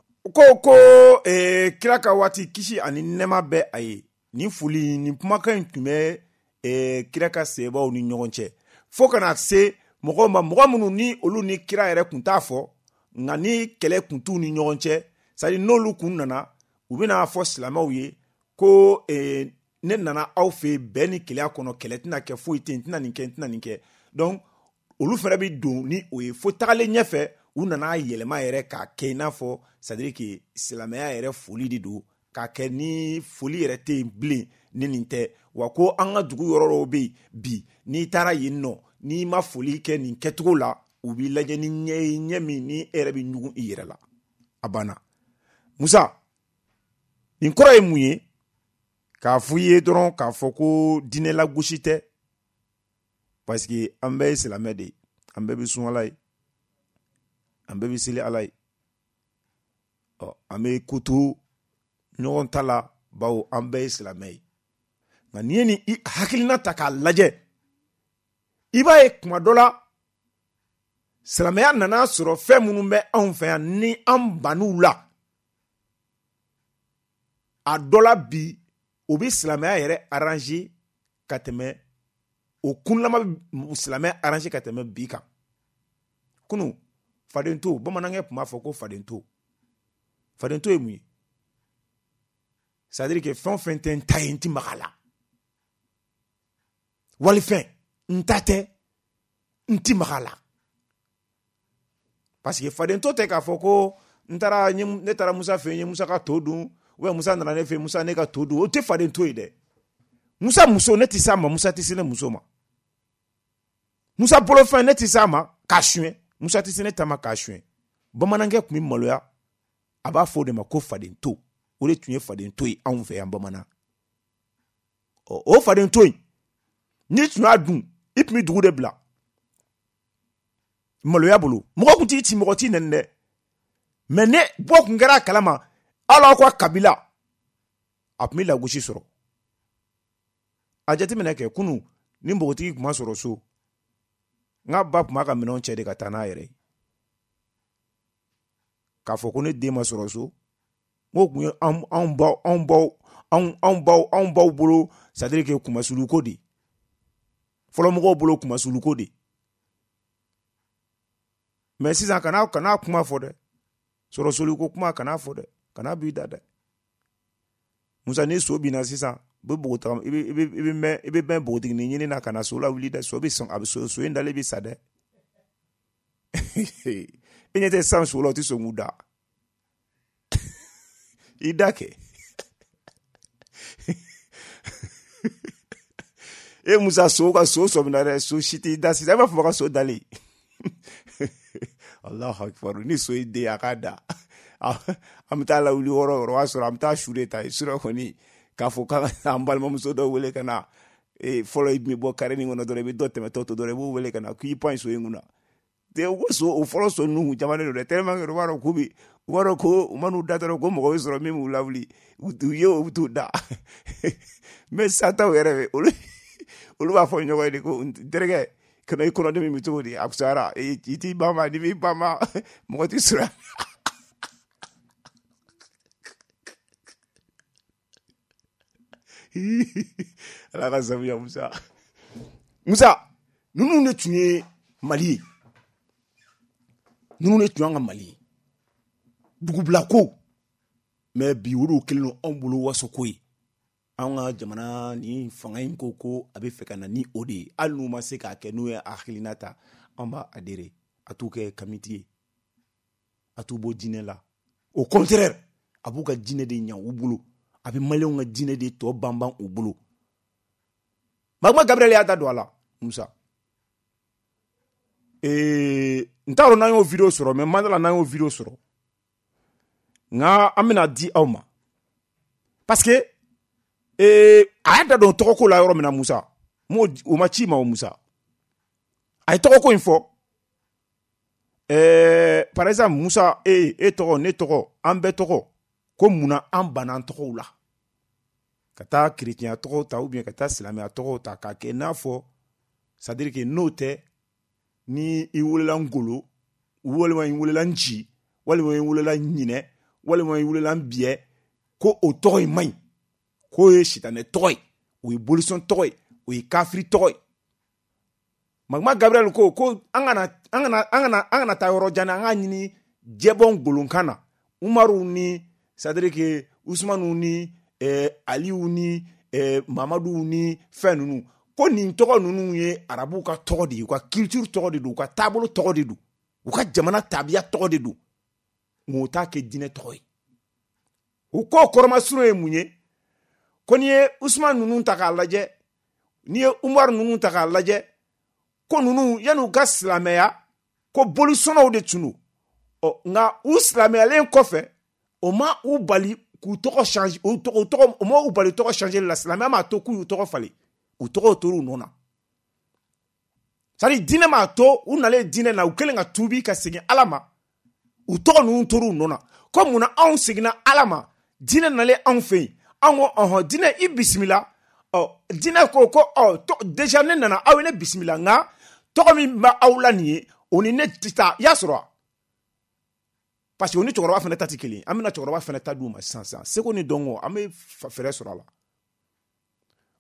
kira ka waati kisi ani nɛma bɛ a ye ni foli ni kumakan tun bɛ kira ka sebaw ni ɲɔgɔn cɛ fo kana se mɔgɔ minnu ni olu ni kira yɛrɛ kun t'a fɔ nka ni kɛlɛ kun t'u ni ɲɔgɔn cɛ c'est-à-dire n'olu kun nana u bɛna fɔ silamɛw ye ko ne nana aw fɛ bɛn ni kɛlɛya kɔnɔ kɛlɛ tɛna kɛ foyi tɛ yen n tɛna nin kɛ donc olu fana bɛ don ni o ye fo tagalen ɲɛfɛ u nana yɛlɛma yɛrɛ k'a kɛ i n'a fɔ c'est-à-dire que silamɛya yɛrɛ foli de don k'a kɛ ni foli yɛrɛ tɛ yen bilen ni nin tɛ wa ko an ka dugu yɔrɔ dɔw bɛ yen bi n'i taara yen nɔ n'i ma foli kɛ nin kɛcogo la u b'i lajɛ ni ɲɛ min ni e yɛrɛ bɛ ɲugun i yɛrɛ la a banna Musa nin kɔrɔ ye mun ye k'a fɔ i ye dɔrɔn k'a fɔ ko diinɛ lagosi tɛ parce que an bɛɛ ye silamɛ de ye an bɛɛ bɛ sun Ala ye an bɛɛ bɛ seli Ala ye an bɛ ko to ɲɔgɔn ta la bawo an bɛɛ ye silamɛ ye nka n'i ye nin hakilina ta k'a lajɛ i b'a ye kuma dɔ la silamɛya nana sɔrɔ fɛn minnu bɛ anw fɛ yan ni an bann'u la a dɔ la bi o bɛ silamɛya yɛrɛ arranger ka tɛmɛ o kunlama silamɛya arranger ka tɛmɛ bi kan kunu fadento bamanankɛ tun b'a fɔ ko fadento ye mun ye c'est à dire que fɛn o fɛn tɛ n ta ye n ti maga la walifɛn n ta tɛ n ti maga la parce que fadento tɛ k'a fɔ ko ne taara Musa fɛ yen Musa ka to dun ou Musa nana ne fɛ Musa ne ka to dun o tɛ fadento ye dɛ Musa muso ne tɛ s'a ma Musa tɛ se ne muso ma Musa bolofɛn ne tɛ s'a ma k'a suɲɛ Musa tɛ se ne ta ma k'a suɲɛ bamanankɛ tun bɛ maloya a b'a fɔ o de ma ko fadento o de tun ye fadento ye anw fɛ yan bamanan o fadento in n'i tun y'a dun i tun bɛ dugu de bila maloya bolo mɔgɔ tun t'i ci mɔgɔ t'i nɛni dɛ mais ne bɔ tun kɛra a kalama ala ka kabila a tun bɛ lagosi sɔrɔ a jateminɛ kɛ kunu ni npogotigi tun ma sɔrɔ so n ka ba tun b'a ka minɛnw cɛ de ka taa n'a yɛrɛ ye k'a fɔ ko ne den ma sɔrɔ so n'o tun ye anw baw bolo c'est à dire que kumasuluko de fɔlɔmɔgɔw bolo kumasuluko de mais sisan kana kuma fɔ dɛ sɔrɔsoliko kuma kana fɔ dɛ kana b'i da dɛ Musa ni so binna sisan i bɛ bɛn npogotiginin ɲini na ka na so la wuli dɛ so bɛ sɔn a bɛ so in dalen bɛ sa dɛ i ɲɛ tɛ san so la o tɛ sɔn k'u da i da kɛ e Musa so ka so sɔmina dɛ so si t'i da sisan i b'a fɔ ka so dalen Allahu akbar ni so yi den a k'a da an bɛ taa lawuli yɔrɔ o b'a sɔrɔ an bɛ taa su de ta surɔ kɔni k'a fɔ k'an balimamuso dɔ wele ka na fɔlɔ i tun bɛ bɔ kare nin kɔnɔ dɔrɔn i bɛ dɔ tɛmɛtɔ to dɔrɔn i b'o wele ka na k'i pan so in kunna o fɔlɔ so ninnu jamanen don dɛ tellement que u b'a dɔn ko u man'u da dɔrɔn ko mɔgɔ bɛ sɔrɔ min b'u lawuli u ye u bɛ t'u da mais sataw yɛrɛ olu b'a fɔ ɲɔgɔn ye de ko n terikɛ kana i kɔnɔdimi bɛ cogo di a fisayara i t'i ban ma n'i b'i ban ma mɔgɔ t'i sɔrɔ ala ka sabuya Musa ninnu de tun ye Mali ye ninnu de tun y'an ka Mali ye dugubila ko mais bi olu kelen don anw bolo wasoko ye an ka jamana ni fanga in ko a bɛ fɛ ka na ni o de ye hali n'u ma se k'a kɛ n'u ye hakilina ta an b'a adhérer a t'u kɛ kamiti ye a t'u bɔ diinɛ la au contraire a b'u ka diinɛ de ɲɛ u bolo a bɛ maliyɛnw ka diinɛ de tɔ banban u bolo Magma Gabriel y'a da don a la Musa n t'a dɔn n'an y'o video sɔrɔ mais Mandela n'an y'o video sɔrɔ nka an bɛna di aw ma parce que a y'a da don tɔgɔko la yɔrɔ min na Musa o ma ci ma o Musa a ye tɔgɔko in fɔ par exemple Musa e tɔgɔ ne tɔgɔ an bɛɛ tɔgɔ ko munna an banna an tɔgɔw la ka taa chrétien tɔgɔw ta ou bien ka taa silamɛya tɔgɔw ta k'a kɛ n'a fɔ c'est à dire que n'o tɛ ni i welela ngolo walima i welela nci walima i welela ɲinɛ walima i welela biɛ ko o tɔgɔ in man ɲi k'o ye sitanɛ tɔgɔ ye o ye bolisɔn tɔgɔ ye o ye kafiri tɔgɔ ye Magma Gabriel ko an kana taa yɔrɔ jan an ka ɲini jɛbɔn golonkan na Umaru ni c'est à dire que Usmanu ni Aliyu ni Mamadu ni fɛn ninnu ko nin tɔgɔ ninnu ye arabuw ka tɔgɔ de ye u ka culture tɔgɔ de don u ka taabolo tɔgɔ de don u ka jamana tabiya tɔgɔ de don nka o t'a kɛ diinɛ tɔgɔ ye o ko kɔrɔmasuru ye mun ye ko n'i ye Usman ninnu ta k'a lajɛ n'i ye Umaru ninnu ta k'a lajɛ ko ninnu yan'u ka silamɛya ko bolisɔnnaw de tun don nka u silamɛyalen kɔfɛ o ma u bali k'u tɔgɔ changer o ma u bali tɔgɔ changer la silamɛya m'a to k'u y'u tɔgɔ falen u tɔgɔ tora u nɔ na c'est à dire diinɛ m'a to u nalen diinɛ na u kɛlen ka tuubi ka segin Ala ma u tɔgɔ ninnu tora u nɔ na ko munna anw seginna Ala ma diinɛ nalen anw fɛ yen an ko diinɛ i bisimila diinɛ ko déjà ne nana aw ye ne bisimila nka tɔgɔ min bɛ aw la nin ye o ni ne tɛ taa i y'a sɔrɔ parce que o ni cɛkɔrɔba fana ta tɛ kelen an bɛna cɛkɔrɔba fana ta d'u ma sisan seko ni dɔnko an bɛ fɛɛrɛ sɔrɔ a la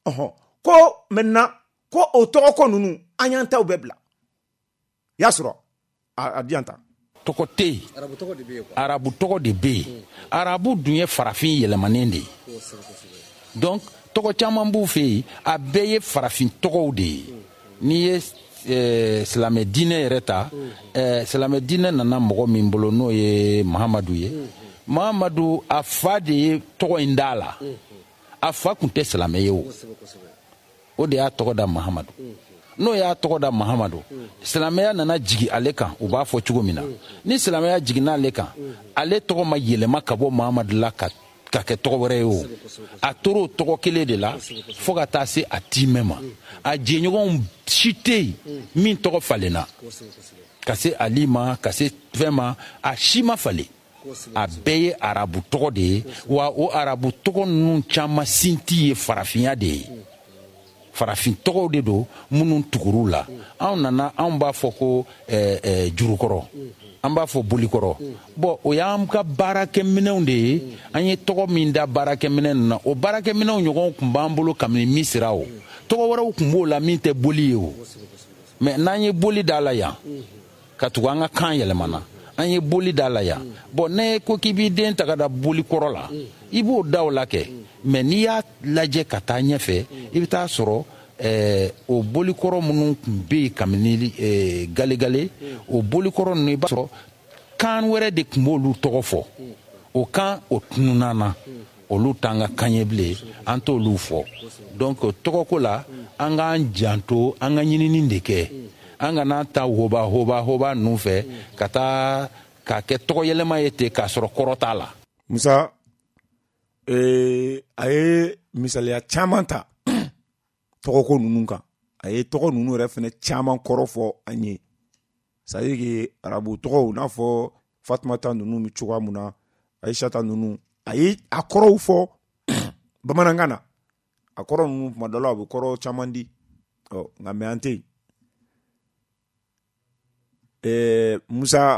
ko maintenant ko o tɔgɔ ko nunu an y'an taw bɛɛ bila y'a sɔrɔ a diyan ta tɔgɔ tɛ yen arabu tɔgɔ de bɛ yen arabu dun ye farafin yɛlɛmanen de ye donc tɔgɔ caman b'u fɛ yen a bɛɛ ye farafin tɔgɔw de ye n'i ye silamɛ diinɛ yɛrɛ ta silamɛ diinɛ nana mɔgɔ min bolo n'o ye mahamadu ye mahamadu a fa de ye tɔgɔ in d'a la a fa tun tɛ silamɛ ye o de y'a tɔgɔ da mahamadu n'o y'a tɔgɔ da mahamadu silamɛya nana jigi ale kan u b'a fɔ cogo min na ni silamɛya jiginna ale kan ale tɔgɔ ma yɛlɛma ka bɔ mahamadu la ka kɛ tɔgɔ wɛrɛ ye o a tora o tɔgɔ kelen de la fo ka taa se a timɛ ma a jɛɲɔgɔnw si tɛ yen min tɔgɔ falenna ka se ali ma ka se fɛn ma a si ma falen a bɛɛ ye arabu tɔgɔ de ye wa o arabu tɔgɔ ninnu caman sinti ye farafinya de ye farafin tɔgɔw de don minnu tugur'u la anw b'a fɔ ko jurukɔrɔ an b'a fɔ bolikɔrɔ bon o y'an ka baarakɛminɛnw de ye an ye tɔgɔ min da baarakɛminɛn na o baarakɛminɛnw ɲɔgɔn tun b'an bolo kabini misira o tɔgɔ wɛrɛw tun b'o la min tɛ boli ye o mais n'an ye boli da la yan ka tugu an ka kan yɛlɛmana an ye boli da la yan bon ne ko k'i b'i den ta ka da bolikɔrɔ la i b'o da o la kɛ mais n'i y'a lajɛ ka taa ɲɛfɛ i bɛ taa sɔrɔ o bolikɔrɔ minnu tun bɛ yen kabini galegale o bolikɔrɔ ninnu i b'a sɔrɔ kan wɛrɛ de tun b'olu tɔgɔ fɔ o kan o tununana olu t'an ka kan ye bilen an t'olu fɔ donc tɔgɔko la an k'an janto an ka ɲinini de kɛ an kana ta hoba ninnu fɛ ka taa k'a kɛ tɔgɔ yɛlɛma ye ten k'a sɔrɔ kɔrɔ t'a la. Musa a ye misaliya caman ta tɔgɔko ninnu kan a ye tɔgɔ ninnu yɛrɛ fɛnɛ caman kɔrɔ fɔ an ye c'est à dire que arabu tɔgɔw n'a fɔ Fatumata ninnu bɛ cogoya mun na Aïssata ninnu a ye a kɔrɔw fɔ bamanankan na a kɔrɔ ninnu tuma dɔ la a bɛ kɔrɔ caman di nka mɛ an tɛ yen Musa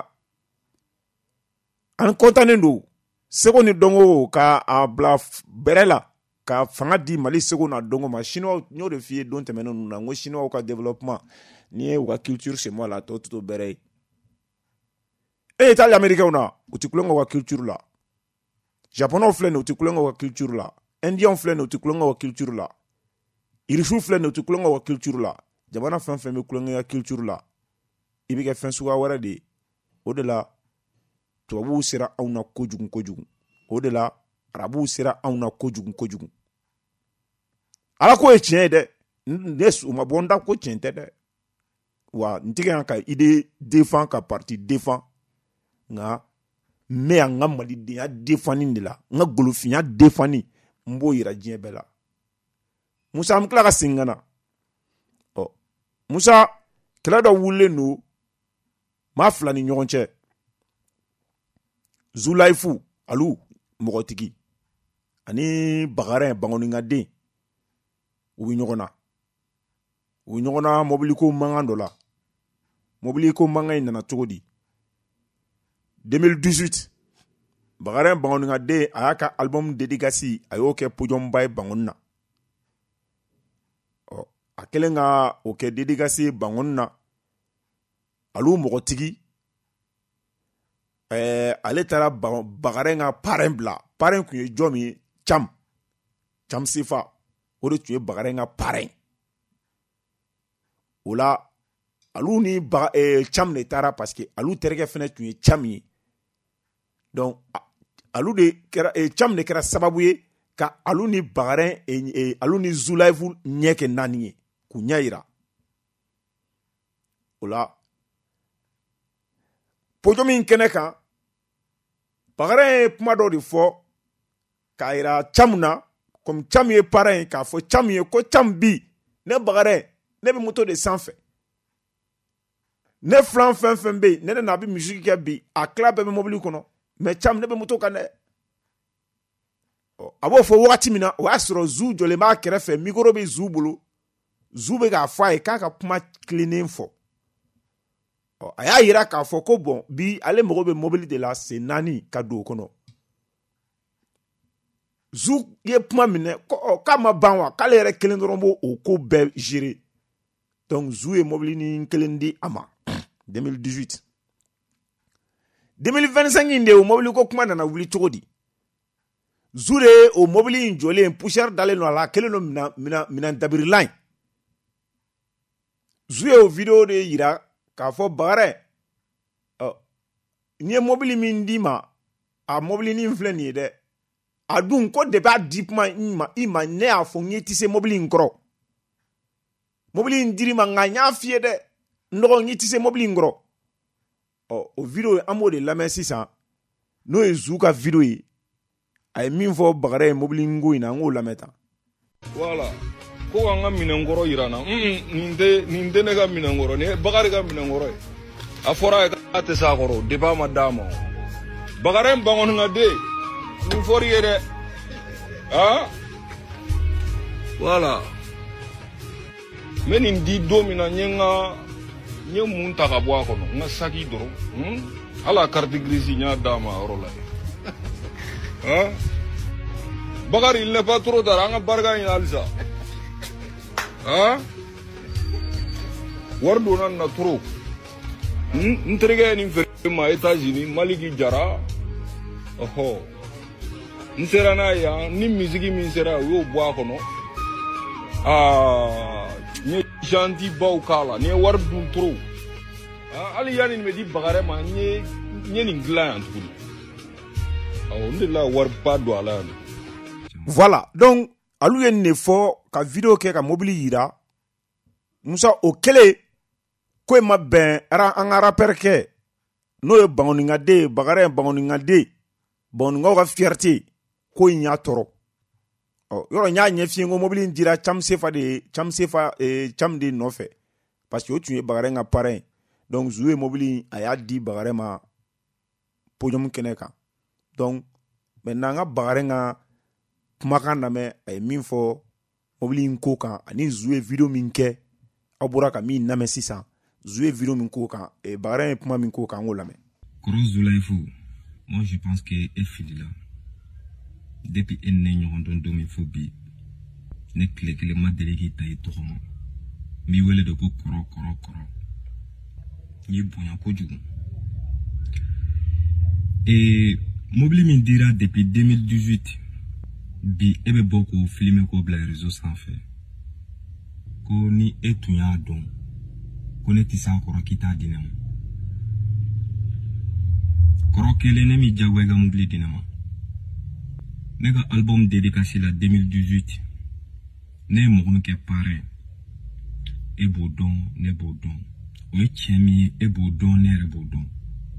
an kɔntannen don seko ni dɔnko ka a bila bɛrɛ la ka fanga di Mali seko n'a dɔnko ma Chinois n y'o de f'i ye don tɛmɛnen ninnu na n ko Chinois ka développement n'i ye u ka culture chez moi la tɔ tɛ to bɛrɛ ye e ye taali Américains na u ti kulonkɛ u ka culture la Japonais filɛ nin u ti kulonkɛ u ka culture la Indiens filɛ nin u ti kulonkɛ u ka culture la Irisiw filɛ nin u ti kulonkɛ u ka culture la jamana fɛn fɛn bɛ kulonkɛ u ka culture la i bɛ kɛ fɛn suguya wɛrɛ de ye o de la tubabuw sera anw na kojugu o de la arabuw sera anw na kojugu ala ko ye tiɲɛ ye dɛ ne u ma bɔ n da ko tiɲɛ tɛ dɛ wa n tigɛ yan ka idée défend ka parti défend nka n bɛ yan n ka malidenya défendni de la n ka golofinya défendni n b'o yira diɲɛ bɛɛ la Musa an tila ka segin ka na Musa kɛlɛ dɔ wulilen don maa fila ni ɲɔgɔn cɛ Zulaifu alu mɔgɔtigi ani Bagarɛn Bangoningaden u bɛ ɲɔgɔn na mobiliko mankan dɔ la mobiliko mankan in nana cogo di 2018 Bagarɛn Bangoningaden a y'a ka album dédicace a y'o kɛ podiumba ye Bangoni na a kɛlen ka o kɛ dédicace Bangoni na alu mɔgɔtigi ale taara Bagarɛn ka parrain bila parrain kun ye jɔn min ye Cam Sifa o de tun ye Bagarɛn ka parrain o la alu ni Cam de taara parce que alu terikɛ fɛnɛ tun ye Cam ye donc alu de kɛra Cam de kɛra sababu ye ka alu ni Bagarɛn alu ni Zulaifu ɲɛ kɛ naani ye k'u ɲɛ yira o la podium in kɛnɛ kan Bagarɛn ye kuma dɔ de fɔ k'a yira Cam na comme Cam ye parrain k'a fɔ Cam ye ko Cam bi ne Bagarɛn ne bɛ moto de sanfɛ ne filan fɛn fɛn bɛ yen ne n'a bɛ musique kɛ bi a tila bɛɛ bɛ mobili kɔnɔ mais Cam ne bɛ moto kan dɛ a b'o fɔ wagati min na o y'a sɔrɔ Zu jɔlen b'a kɛrɛfɛ micro bɛ Zu bolo Zu bɛ k'a fɔ a ye k'a ka kuma tilennen fɔ a y'a yira k'a fɔ ko bon bi ale mago bɛ mobili de la sen naani ka don o kɔnɔ Zou ye kuma minɛ k'a ma ban wa k'ale yɛrɛ kelen dɔrɔn b'o o ko bɛɛ gérer. Donc Zou ye mobili ni kelen di a ma 2018. 2025 in de o mobili ko kuma nana wuli cogo di? Zou de o mobili in jɔlen poussière dalen no a la kelen no mina dabirilan ye. Zou ye o video de yira k'a fɔ Bakare ni ye mobili min di ma a mobili ni filɛ nin ye dɛ a dun ko de b'a di kuma i ma ne y'a fɔ n ye ti se mobili in kɔrɔ mobili in diri ma nka n y'a f'i ye dɛ n dɔgɔ n ti se mobili in kɔrɔ o video an b'o de lamɛn sisan n'o ye Zou ka video ye a ye min fɔ Bakare ye mobili in ko in na an k'o lamɛn tan. Voilà ko an ka minɛn kɔrɔ yira na nin tɛ ne ka minɛn kɔrɔ nin ye Bakare ka minɛn kɔrɔ ye a fɔra ye k'a tɛ s'a kɔrɔ depuis a ma d'a ma Bakare Bangoningaden nin fɔr'i ye dɛ voilà n bɛ nin di don min na n ye mun ta ka bɔ a kɔnɔ n ka saki dɔrɔn hali a carte grise n y'a d'a ma a yɔrɔ la yen Bakari il n'est pas trop tard an ka barika ɲini halisa wari donna nin na trop n terikɛ ye nin feere ma États-Unis Maliki Jara n sera n'a ye yan ni misiki min sera u y'o bɔ a kɔnɔ n ye janti baw k'a la n ye wari dun trop hali yanni nin bɛ di Bakare ma n ye nin dilan yan tuguni n de la wari ba don a la yan. Voilà donc alu ye nin de fɔ ka video kɛ ka mobili yira Musa o kɛlen ko ma bɛn an ka rappeur kɛ n'o ye Bangoningaden ye Bakare Bangoningaden Bangoningaw ka fierté ko in y'a tɔrɔ yɔrɔ n y'a ɲɛf'i ko mobili in dira Cam Sefa Cam de nɔfɛ parce que o tun ye Bakare ka parrain donc Zou ye mobili a y'a di Bakare ma podium kɛnɛ kan donc maintenant an ka Bakare ka kumakan lamɛn a ye min fɔ mobili in ko kan ani Zou ye video min kɛ aw bɔra ka min lamɛn sisan Zou ye video min ko kan Bakare ye kuma min ko kan an k'o lamɛn. Kɔrɔ Zoulaïfou, moi je pense que e fili la depuis e ne ɲɔgɔn dɔn don min fo bi ne tile kelen ma deli k'i ta i tɔgɔ ma n b'i wele de ko kɔrɔ n y'i bonya kojugu mobili min dira depuis 2018 bi e bɛ bɔ k'o filmer k'o bila réseau sanfɛ ko ni e tun y'a dɔn ko ne tɛ s'a kɔrɔ k'i t'a di ne ma kɔrɔ kelen ne m'i jagoya i ka mobili di ne ma ne ka album dédicace la 2018 ne ye mɔgɔ min kɛ parrain e b'o dɔn ne b'o dɔn o ye tiɲɛ min ye e b'o dɔn ne yɛrɛ b'o dɔn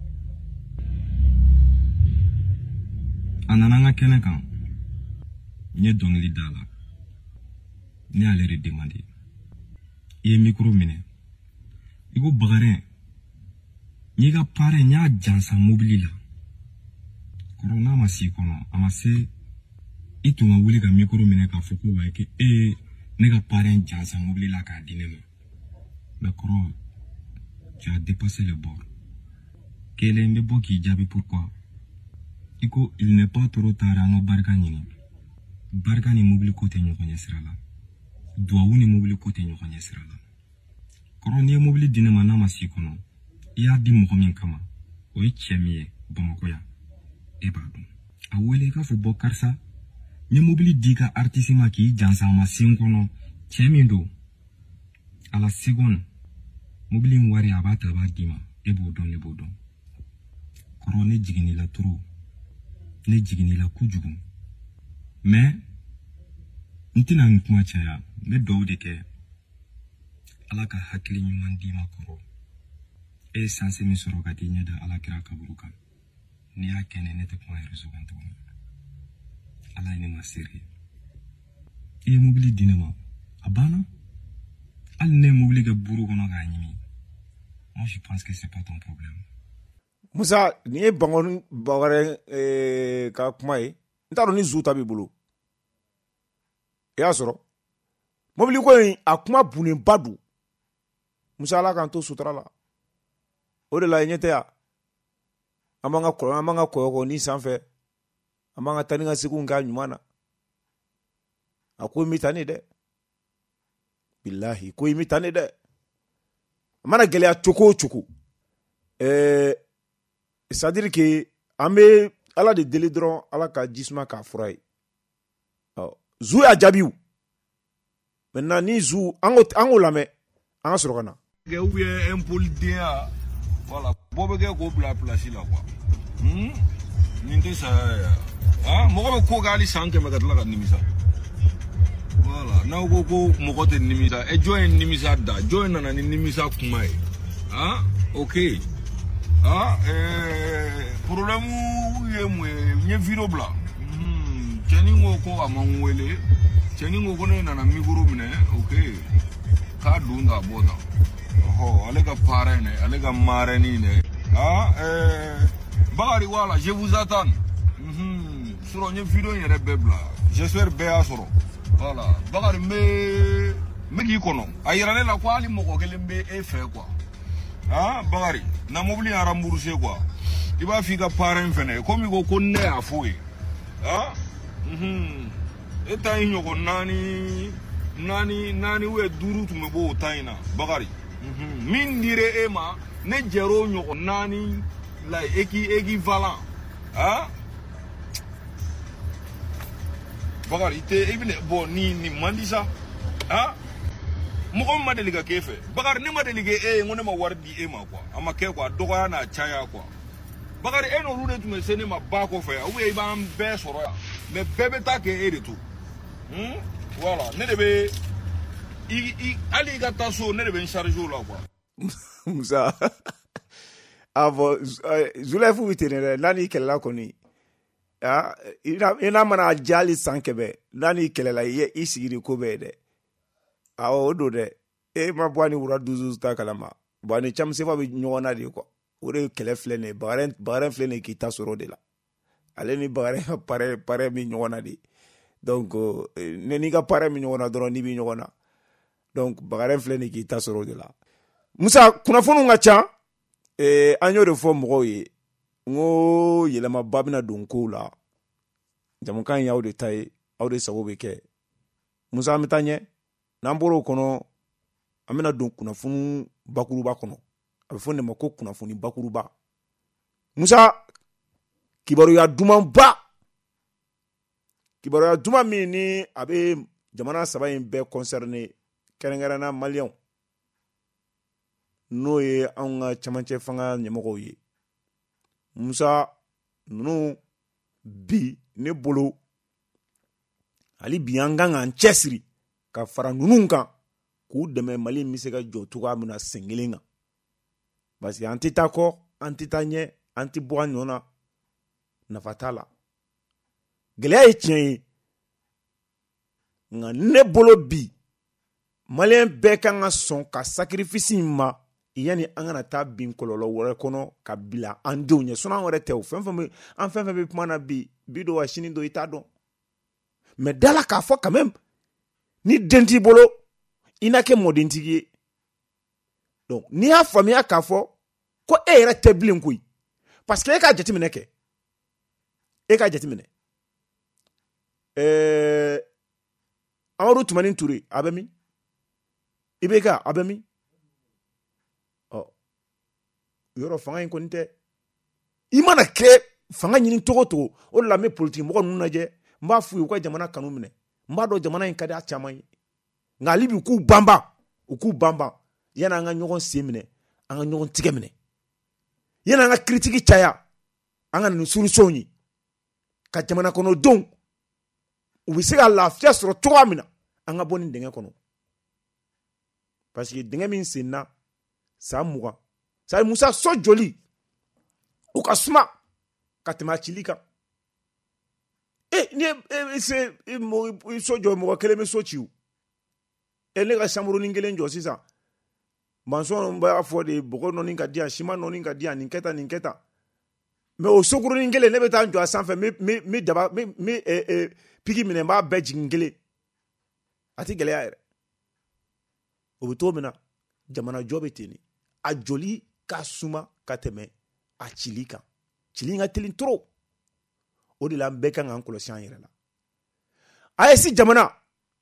a nana an ka kɛnɛ kan n ye dɔnkili da la ne y'ale de demandé i ye micro minɛ i ko Bakare n y'i ka parrain n y'a jansa mobili la kɔrɔ n'a ma s'i kɔnɔ a ma se i tun ka wuli ka micro minɛ k'a fɔ ko wayi ke ne ka parrain jansa mobili la k'a di ne ma mais kɔrɔ tu as dépassé le bord kelen bɛ bɔ k'i jaabi pourquoi i ko il n'est pas trop tard an ka barika ɲini barika ni mobili ko tɛ ɲɔgɔn ɲɛ sira la duwawu ni mobili ko tɛ ɲɔgɔn ɲɛ sira la kɔrɔ n'i ye mobili di ne ma n'a ma s'i kɔnɔ i y'a di mɔgɔ min kama o ye cɛ min ye Bamakɔ yan e b'a dɔn a wele i k'a fɔ bɔ karisa n ye mobili di ka artiste ma k'i jansa a ma sen kɔnɔ cɛ min don a la seconde mobili in wari a b'a ta a b'a d'i ma e b'o dɔn ne b'o dɔn kɔrɔ ne jiginila trop ne jiginila kojugu mais n tɛna nin kuma caya n bɛ duwawu de kɛ ala ka hakili ɲuman d'i ma kɔrɔ e ye sanse min sɔrɔ ka t'i ɲɛ da alakira kaburu kan n'i y'a kɛnɛ ne tɛ kuma réseau kan tuguni ala ye ne ma seere i ye mobili di ne ma a banna hali ne ye mobili kɛ buru kɔnɔ k'a ɲimi moi je pense que c'est pas ton problème. Musa ni ye Bakare ka kuma ye n t'a dɔn ni Zou ta b'i bolo i y'a sɔrɔ mobili ko in a kuma bunenba don Musa ala k'an to sutura la o de la i ɲɛ tɛ yan an b'an ka kɔyɔ kɔ ni sanfɛ an b'an ka taa ni ka seginw k'a ɲuman na a ko mi tane dɛ billahi ko mi tane dɛ mana gɛlɛya cogo o cogo c'est-à-dire que an bɛ ala de deli dɔrɔn ala ka jisuma k'a fura ye zu y'a jaabiw maintenant ni zu an k'o lamɛn an ka sɔrɔ ka na. ou bien un polydéa voilà bɔ bɛ kɛ k'o bila place la quoi nin tɛ saya mɔgɔ bɛ ko k'ali san 100 ka tila ka nimisa voilà n'aw ko ko mɔgɔ tɛ nimisa jɔn ye nimisa da jɔn ye nana ni nimisa kuma ye ok problème ye mun ye n ye video bila cɛnin ko ko a ma n wele cɛnin ko ko ne nana micro minɛ ok k'a don k'a bɔ tan ale ka parrain ne ale ka marraine ne Bakari wala je vous attends sur une vidéo yɛrɛ bɛɛ bila j'espère bɛɛ y'a sɔrɔ voilà Bakari me k'i kɔnɔ a yira ne la ko hali mɔgɔ kelen bɛ e fɛ quoi Bakari na mobili y'a rembourser quoi i b'a f'i ka parrain fɛnɛ komi ko ne y'a fɔ ye e ta in ɲɔgɔn naani ou 5 tun bɛ bɔ o ta in na Bakari min dira e ma ne jɛr'o ɲɔgɔn 4 la équivalent Bakari i bɛna bɔ ni man di sa mɔgɔ ma deli ka k'e fɛ Bakari ne ma deli k'e ye ko ne ma wari di e ma quoi a ma kɛ quoi dɔgɔya n'a caya quoi Bakari e n'olu de tun bɛ se ne ma ba kɔfɛ yan ou bien i b'an bɛɛ sɔrɔ yan mais bɛɛ bɛ taa kɛ e de to voilà ne de bɛ hali i ka taa so ne de bɛ n charger o la quoi Musa bon Zulaifu bɛ ten dɛ n'a n'i kɛlɛla kɔni i n'a mana diya hali 100 n'a n'i kɛlɛla i sigi de ko bɛɛ dɛ o don dɛ e ma bɔ a ni wura dusu ta kalama bon a ni Cɛmisefa bɛ ɲɔgɔn na de quoi o de kɛlɛ filɛ nin ye Bakaren filɛ nin ye k'i ta sɔrɔ o de la ale ni Bakaren ka parrain min ɲɔgɔn na de donc ne n'i ka parrain min ɲɔgɔn na dɔrɔn n'i bɛ ɲɔgɔn na donc Bakaren filɛ nin ye k'i ta sɔrɔ o de la Musa kunnafoniw ka ca an y'o de fɔ mɔgɔw ye n ko yɛlɛmaba bɛna don kow la jamukan y'aw de ta ye aw de sago bɛ kɛ Musa an bɛ taa ɲɛ n'an bɔra o kɔnɔ an bɛna don kunnafoni bakuruba kɔnɔ a bɛ fɔ nin ma ko kunnafoni bakuruba Musa kibaruya duman min ni a bɛ jamana 3 in bɛɛ concerné kɛrɛnkɛrɛnna maliyɛnw n'o ye anw ka cɛmancɛ fanga ɲɛmɔgɔw ye Musa ninnu bi ne bolo hali bi an kan k'an cɛsiri ka fara ninnu kan k'u dɛmɛ Mali in bɛ se ka jɔ cogoya min na sen kelen kan parce que an tɛ taa kɔ an tɛ taa ɲɛ an tɛ bɔ a ɲɔ na nafa t'a la gɛlɛya ye tiɲɛ ye nka ne bolo bi Maliyɛn bɛɛ kan ka sɔn ka sacrifice in ma yani an kana taa bin kɔlɔlɔ wɛrɛ kɔnɔ ka bila an denw ɲɛ sinon an yɛrɛ tɛ o fɛn fɛn bɛ kuma na bi don wa sini don i t'a dɔn mais dala k'a fɔ quand même ni den t'i bolo i na kɛ mɔdentigi ye donc n'i y'a faamuya k'a fɔ ko e yɛrɛ tɛ bilen koyi parce que e k'a jateminɛ kɛ Amadu Tumani Ture a bɛ min IBK a bɛ min yɔrɔ fanga in kɔni tɛ i mana kɛ fanga ɲini cogo cogo o de la n bɛ politique mɔgɔ ninnu lajɛ n b'a f'u ye u ka jamana kanu minɛ n b'a dɔn jamana in ka di a caman ye nka hali bi u k'u banban yanni an ka ɲɔgɔn sen minɛ an ka ɲɔgɔn tigɛ minɛ yanni an ka critique caya an ka na ni solution ye ka jamana kɔnɔdenw u bɛ se ka lafiya sɔrɔ cogoya min na an ka bɔ nin dingɛ kɔnɔ parce que dingɛ min senna san 20 c'est Musa so joli u ka suma ka tɛmɛ a cili kan ni so jɔ mɔgɔ kelen bɛ so ci ne ka chambre kelen jɔ sisan mansɔn b'a fɔ de bɔgɔ nɔni ka di yan siman nɔni ka di yan nin kɛ tan mais o sokurunin kelen ne bɛ taa jɔ a sanfɛ me piki minɛ n b'a bɛɛ jigin kelen a tɛ gɛlɛya yɛrɛ o bɛ to min na jamana jɔ bɛ ten a joli ka suma ka tɛmɛ a cili kan cili ka teli trop o de la an bɛɛ kan k'an kɔlɔsi an yɛrɛ la AES jamana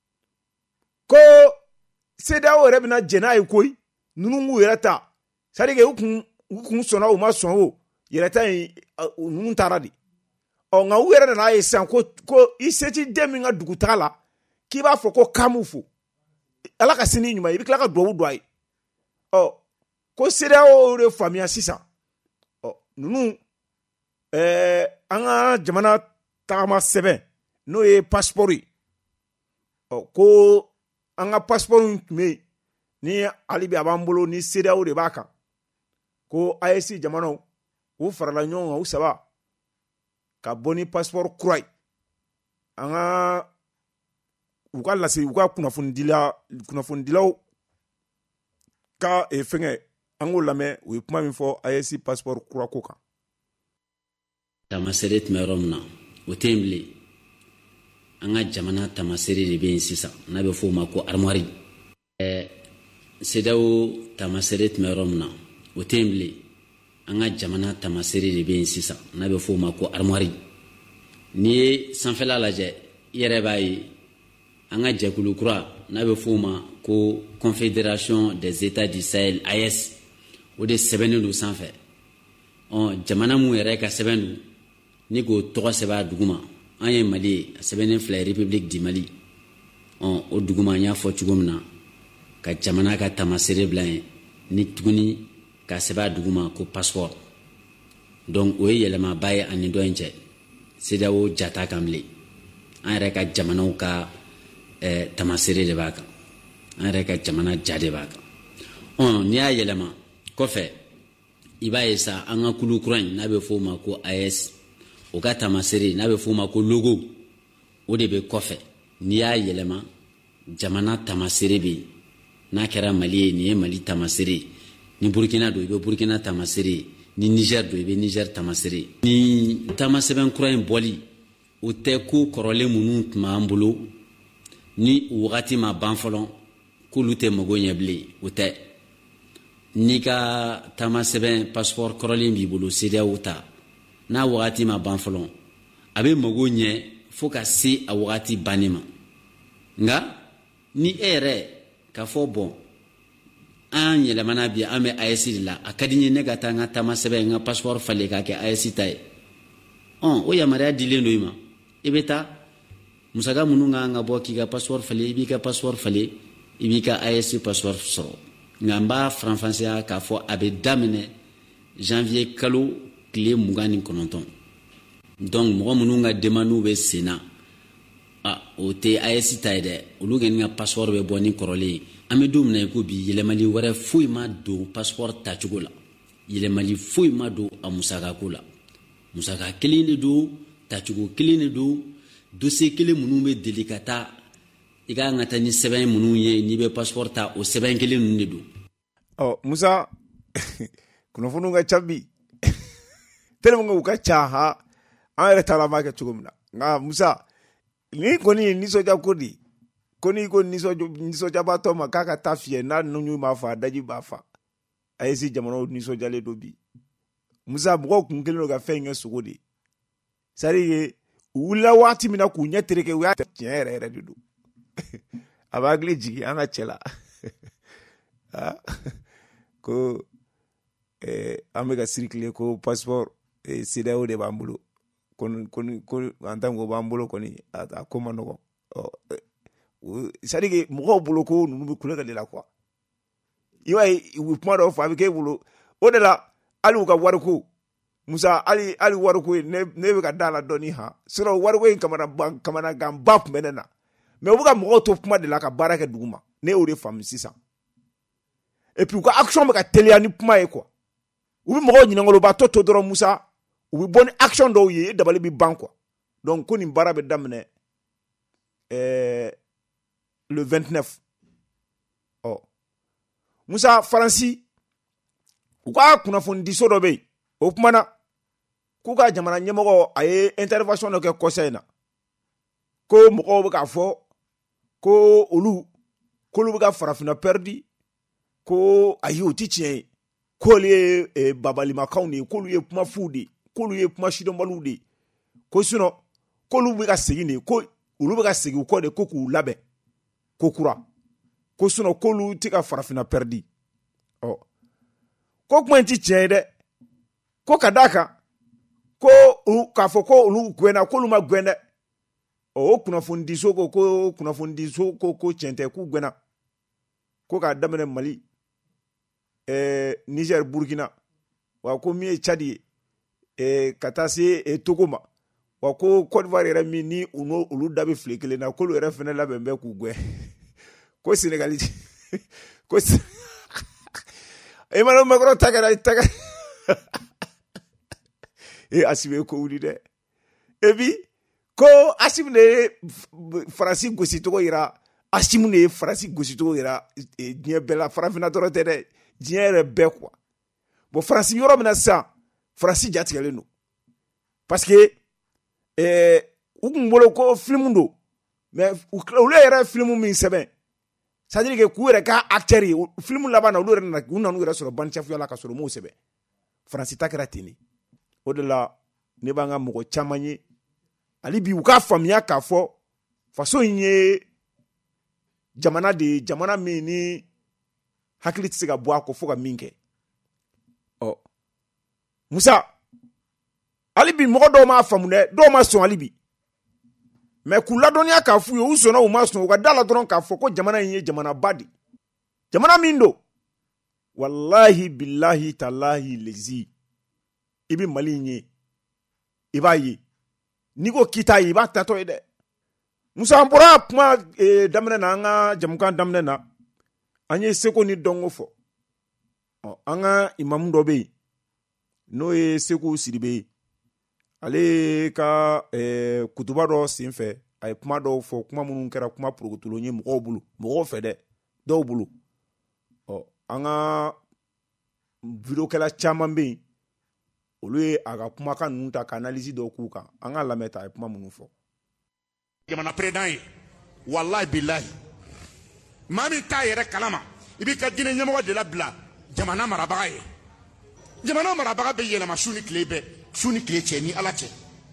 CEDEAO yɛrɛ bɛna jɛn n'a ye koyi ninnu k'u yɛrɛ ta c'est à dire que u kun sɔnna u ma sɔn o yɛrɛ ta in ninnu taara de nka u yɛrɛ nana ye sisan ko i se t'i den min ka dugutaga la k'i b'a fɔ ko kan m'u fo ala ka sini ɲuman i bɛ tila ka duwawu don a ye ko CEDEAO de faamuya sisan ninnu an ka jamana tagama sɛbɛn n'o ye passeport ye ko an ka passeport tun bɛ yen ni hali bi a b'an bolo ni CEDEAO de b'a kan ko AES jamanaw u farala ɲɔgɔn kan u saba ka bɔ ni passeport kura ye an ka u ka lase u ka kunnafonidilaw ka fɛngɛ an k'o lamɛn u ye kuma min fɔ AES passeport kura ko kan. tamasere tun bɛ yɔrɔ min na o tɛ yen bilen an ka jamana tamasere de bɛ yen sisan n'a bɛ f'o ma ko armoire CEDEAO tamasere tun bɛ yɔrɔ min na o tɛ yen bilen an ka jamana tamasere de bɛ yen sisan n'a bɛ f'o ma ko armoire n'i ye sanfɛla lajɛ i yɛrɛ b'a ye an ka jɛkulu kura n'a bɛ f'o ma ko Confédération des États du Sahel AES o de sɛbɛnnen don sanfɛ jamana mun yɛrɛ ka sɛbɛn don ni k'o tɔgɔ sɛbɛn a duguma an ye Mali ye a sɛbɛnnen filɛ République du Mali o duguma an y'a fɔ cogo min na ka jamana ka tamasere bila yen ni tuguni ka sɛbɛn a duguma ko passeport donc o ye yɛlɛmaba ye ani dɔ in cɛ CEDEAO jata kan bilen an yɛrɛ ka jamanaw ka tamasere de b'a kan an yɛrɛ ka jamana ja de b'a kan n'i y'a yɛlɛma kɔfɛ i b'a ye sa an ka kulu kura in n'a bɛ f'o ma ko AES o ka tamasere n'a bɛ f'o ma ko logo o de bɛ kɔfɛ n'i y'a yɛlɛma jamana tamasere bɛ yen n'a kɛra Mali ye nin ye Mali tamasere ni Burkina don i bɛ Burkina tamasere ni Niger don i bɛ Niger tamasere ni tamasɛbɛn kura in bɔli o tɛ ko kɔrɔlen minnu tun b'an bolo ni wagati ma ban fɔlɔ k'olu tɛ mago ɲɛ bilen o tɛ n'i ka tamasɛbɛn passeport kɔrɔlen b'i bolo CEDEAO ta n'a wagati ma ban fɔlɔ a bɛ mago ɲɛ fo ka se a wagati banni ma nka ni e yɛrɛ k'a fɔ bɔn an yɛlɛmana bi an bɛ AES de la a ka di n ye ne ka taa n ka tamasɛbɛn n ka passeport falen k'a kɛ AES ta ye o yamaruya dilen don i ma i bɛ taa musaka minnu kan ka bɔ k'i ka passeport falen i b'i ka passeport falen i b'i ka AES passeport sɔrɔ nka n b'a faranfasiya k'a fɔ a bɛ daminɛ janvier kalo tile 29 donc mɔgɔ minnu ka demandes bɛ sen na o tɛ AES ta ye dɛ olu kɔni ka passeport bɛ bɔ ni kɔrɔlen ye an bɛ don min na i ko bi yɛlɛmali wɛrɛ foyi ma don passeport tacogo la yɛlɛmali foyi ma don a musakako la musaka kelen de don tacogo kelen de don dossier kelen minnu bɛ deli ka taa i ka kan ka taa ni sɛbɛn minnu ye n'i bɛ passeport ta o sɛbɛn kelen ninnu de don. Musa kunnafoniw ka ca bi tellement que u ka ca ha an yɛrɛ taara ma kɛ cogo min na nka Musa ni kɔni ye nisɔndiya ko di ko n'i ko nisɔndiyabaatɔ ma k'a ka taa fiyɛ n'a nuɲu b'a fa a daji b'a fa AES jamanaw nisɔndiyalen don bi Musa mɔgɔw kun kelen don ka fɛn in kɛ sogo de c'est à dire u wulila waati min na k'u ɲɛ tereke u y'a tiɲɛ yɛrɛ yɛrɛ de don a b'a hakili jigin an ka cɛ la ko an bɛ ka circuler ko passeport CEDEAO de b'an bolo ko en tant que b'an bolo kɔni a ko ma nɔgɔn c'est à dire que mɔgɔw bolo ko ninnu bɛ kulonkɛ de la quoi i b'a ye u bɛ kuma dɔw fɔ a bɛ k'e bolo o de la hali u ka wariko Musa hali wariko ne bɛ ka da la dɔɔni sinon wariko in kamanaganba tun bɛ ne na mais u bɛ ka mɔgɔw to kuma de la ka baara kɛ dugu ma ne y'o de faamu sisan et puis u ka action bɛ ka teliya ni kuma ye quoi u bɛ mɔgɔw ɲininka to dɔrɔn Musa u bɛ bɔ ni action dɔw ye dabali bɛ ban quoi donc ko nin baara bɛ daminɛ le 29 Musa Faransi u ka kunnafonidiso dɔ bɛ yen o kumana k'u ka jamana ɲɛmɔgɔ a ye intervention dɔ kɛ conseil na ko mɔgɔw bɛ k'a fɔ ko k'olu bɛ ka farafinna perdi ko ayi o ti tiɲɛ ye k'olu ye babalimakanw de ye k'olu ye kuma fu de ye k'olu ye kuma sidɔnbaliw de ye ko sinon k'olu bɛ ka segin de ko olu bɛ ka segin u kɔ de ko k'u labɛn ko kura ko sinon k'olu tɛ ka farafina pɛridi ko kuma in ti tiɲɛ ye dɛ ko ka d'a kan ko k'a fɔ ko olu gwɛnna k'olu ma gwɛn dɛ o kunnafonidiso ko kunnafonidiso ko tiɲɛ tɛ k'u gwɛnna ko k'a daminɛ Mali Niger Burkina wa ko min ye Tchad ye ka taa se Togo ma wa ko Côte d'Ivoire yɛrɛ min ni olu da bɛ file kelen na k'olu yɛrɛ fɛnɛ labɛn bɛ k'u gwɛn ko Sénégali ko Emmanuel Macron ta kɛra Asibe ko wuli dɛ ebi ko Asim ne ye Faransi gosi togo yira Asim ne ye Faransi gosi togo yira diɲɛ bɛɛ la farafinna dɔrɔn tɛ dɛ diɲɛ yɛrɛ bɛɛ quoi bon Faransi yɔrɔ min na sisan Faransi jatigɛlen don parce que u kun bolo ko film don mais olu yɛrɛ film min sɛbɛn c'est-à-dire que k'u yɛrɛ ka acteur ye film laban na olu yɛrɛ nana u nana u yɛrɛ sɔrɔ bande chef la ka sɔrɔ m'o sɛbɛn Faransi ta kɛra ten de o de la ne b'an ka mɔgɔ caman ye hali bi u k'a faamuya k'a fɔ faso in ye jamana de ye jamana min ni hakili tɛ se ka bɔ a kɔ fo ka min kɛ Musa hali bi mɔgɔ dɔw m'a faamu dɛ dɔw ma sɔn hali bi mais k'u ladɔnniya k'a f'u ye u sɔnna u ma sɔn u ka da la dɔrɔn k'a fɔ ko jamana in ye jamana ba de jamana min don wallahi billahi talahi lezi i bɛ Mali in ye i b'a ye n'i ko k'i t'a ye i b'a tatɔ ye dɛ Musa an bɔra kuma daminɛ na an ka jamukan daminɛ na an ye seko ni dɔnko fɔ an ka imamu dɔ bɛ yen n'o ye Seku Sidibe ye ale ka kutuba dɔ senfɛ a ye kuma dɔw fɔ kuma minnu kɛra kuma porokotolen ye mɔgɔw bolo mɔgɔw fɛ dɛ dɔw bolo an ka videokɛla caman bɛ yen olu ye a ka kumakan ninnu ta ka analyse dɔw k'u kan an ka lamɛn ta a ye kuma minnu fɔ jamana président ye wallahi billahi maa min t'a yɛrɛ kalama i b'i ka diinɛ ɲɛmɔgɔ de labila jamana marabaga ye jamana marabaga bɛ yɛlɛma su ni tile bɛɛ su ni tile cɛ ni ala cɛ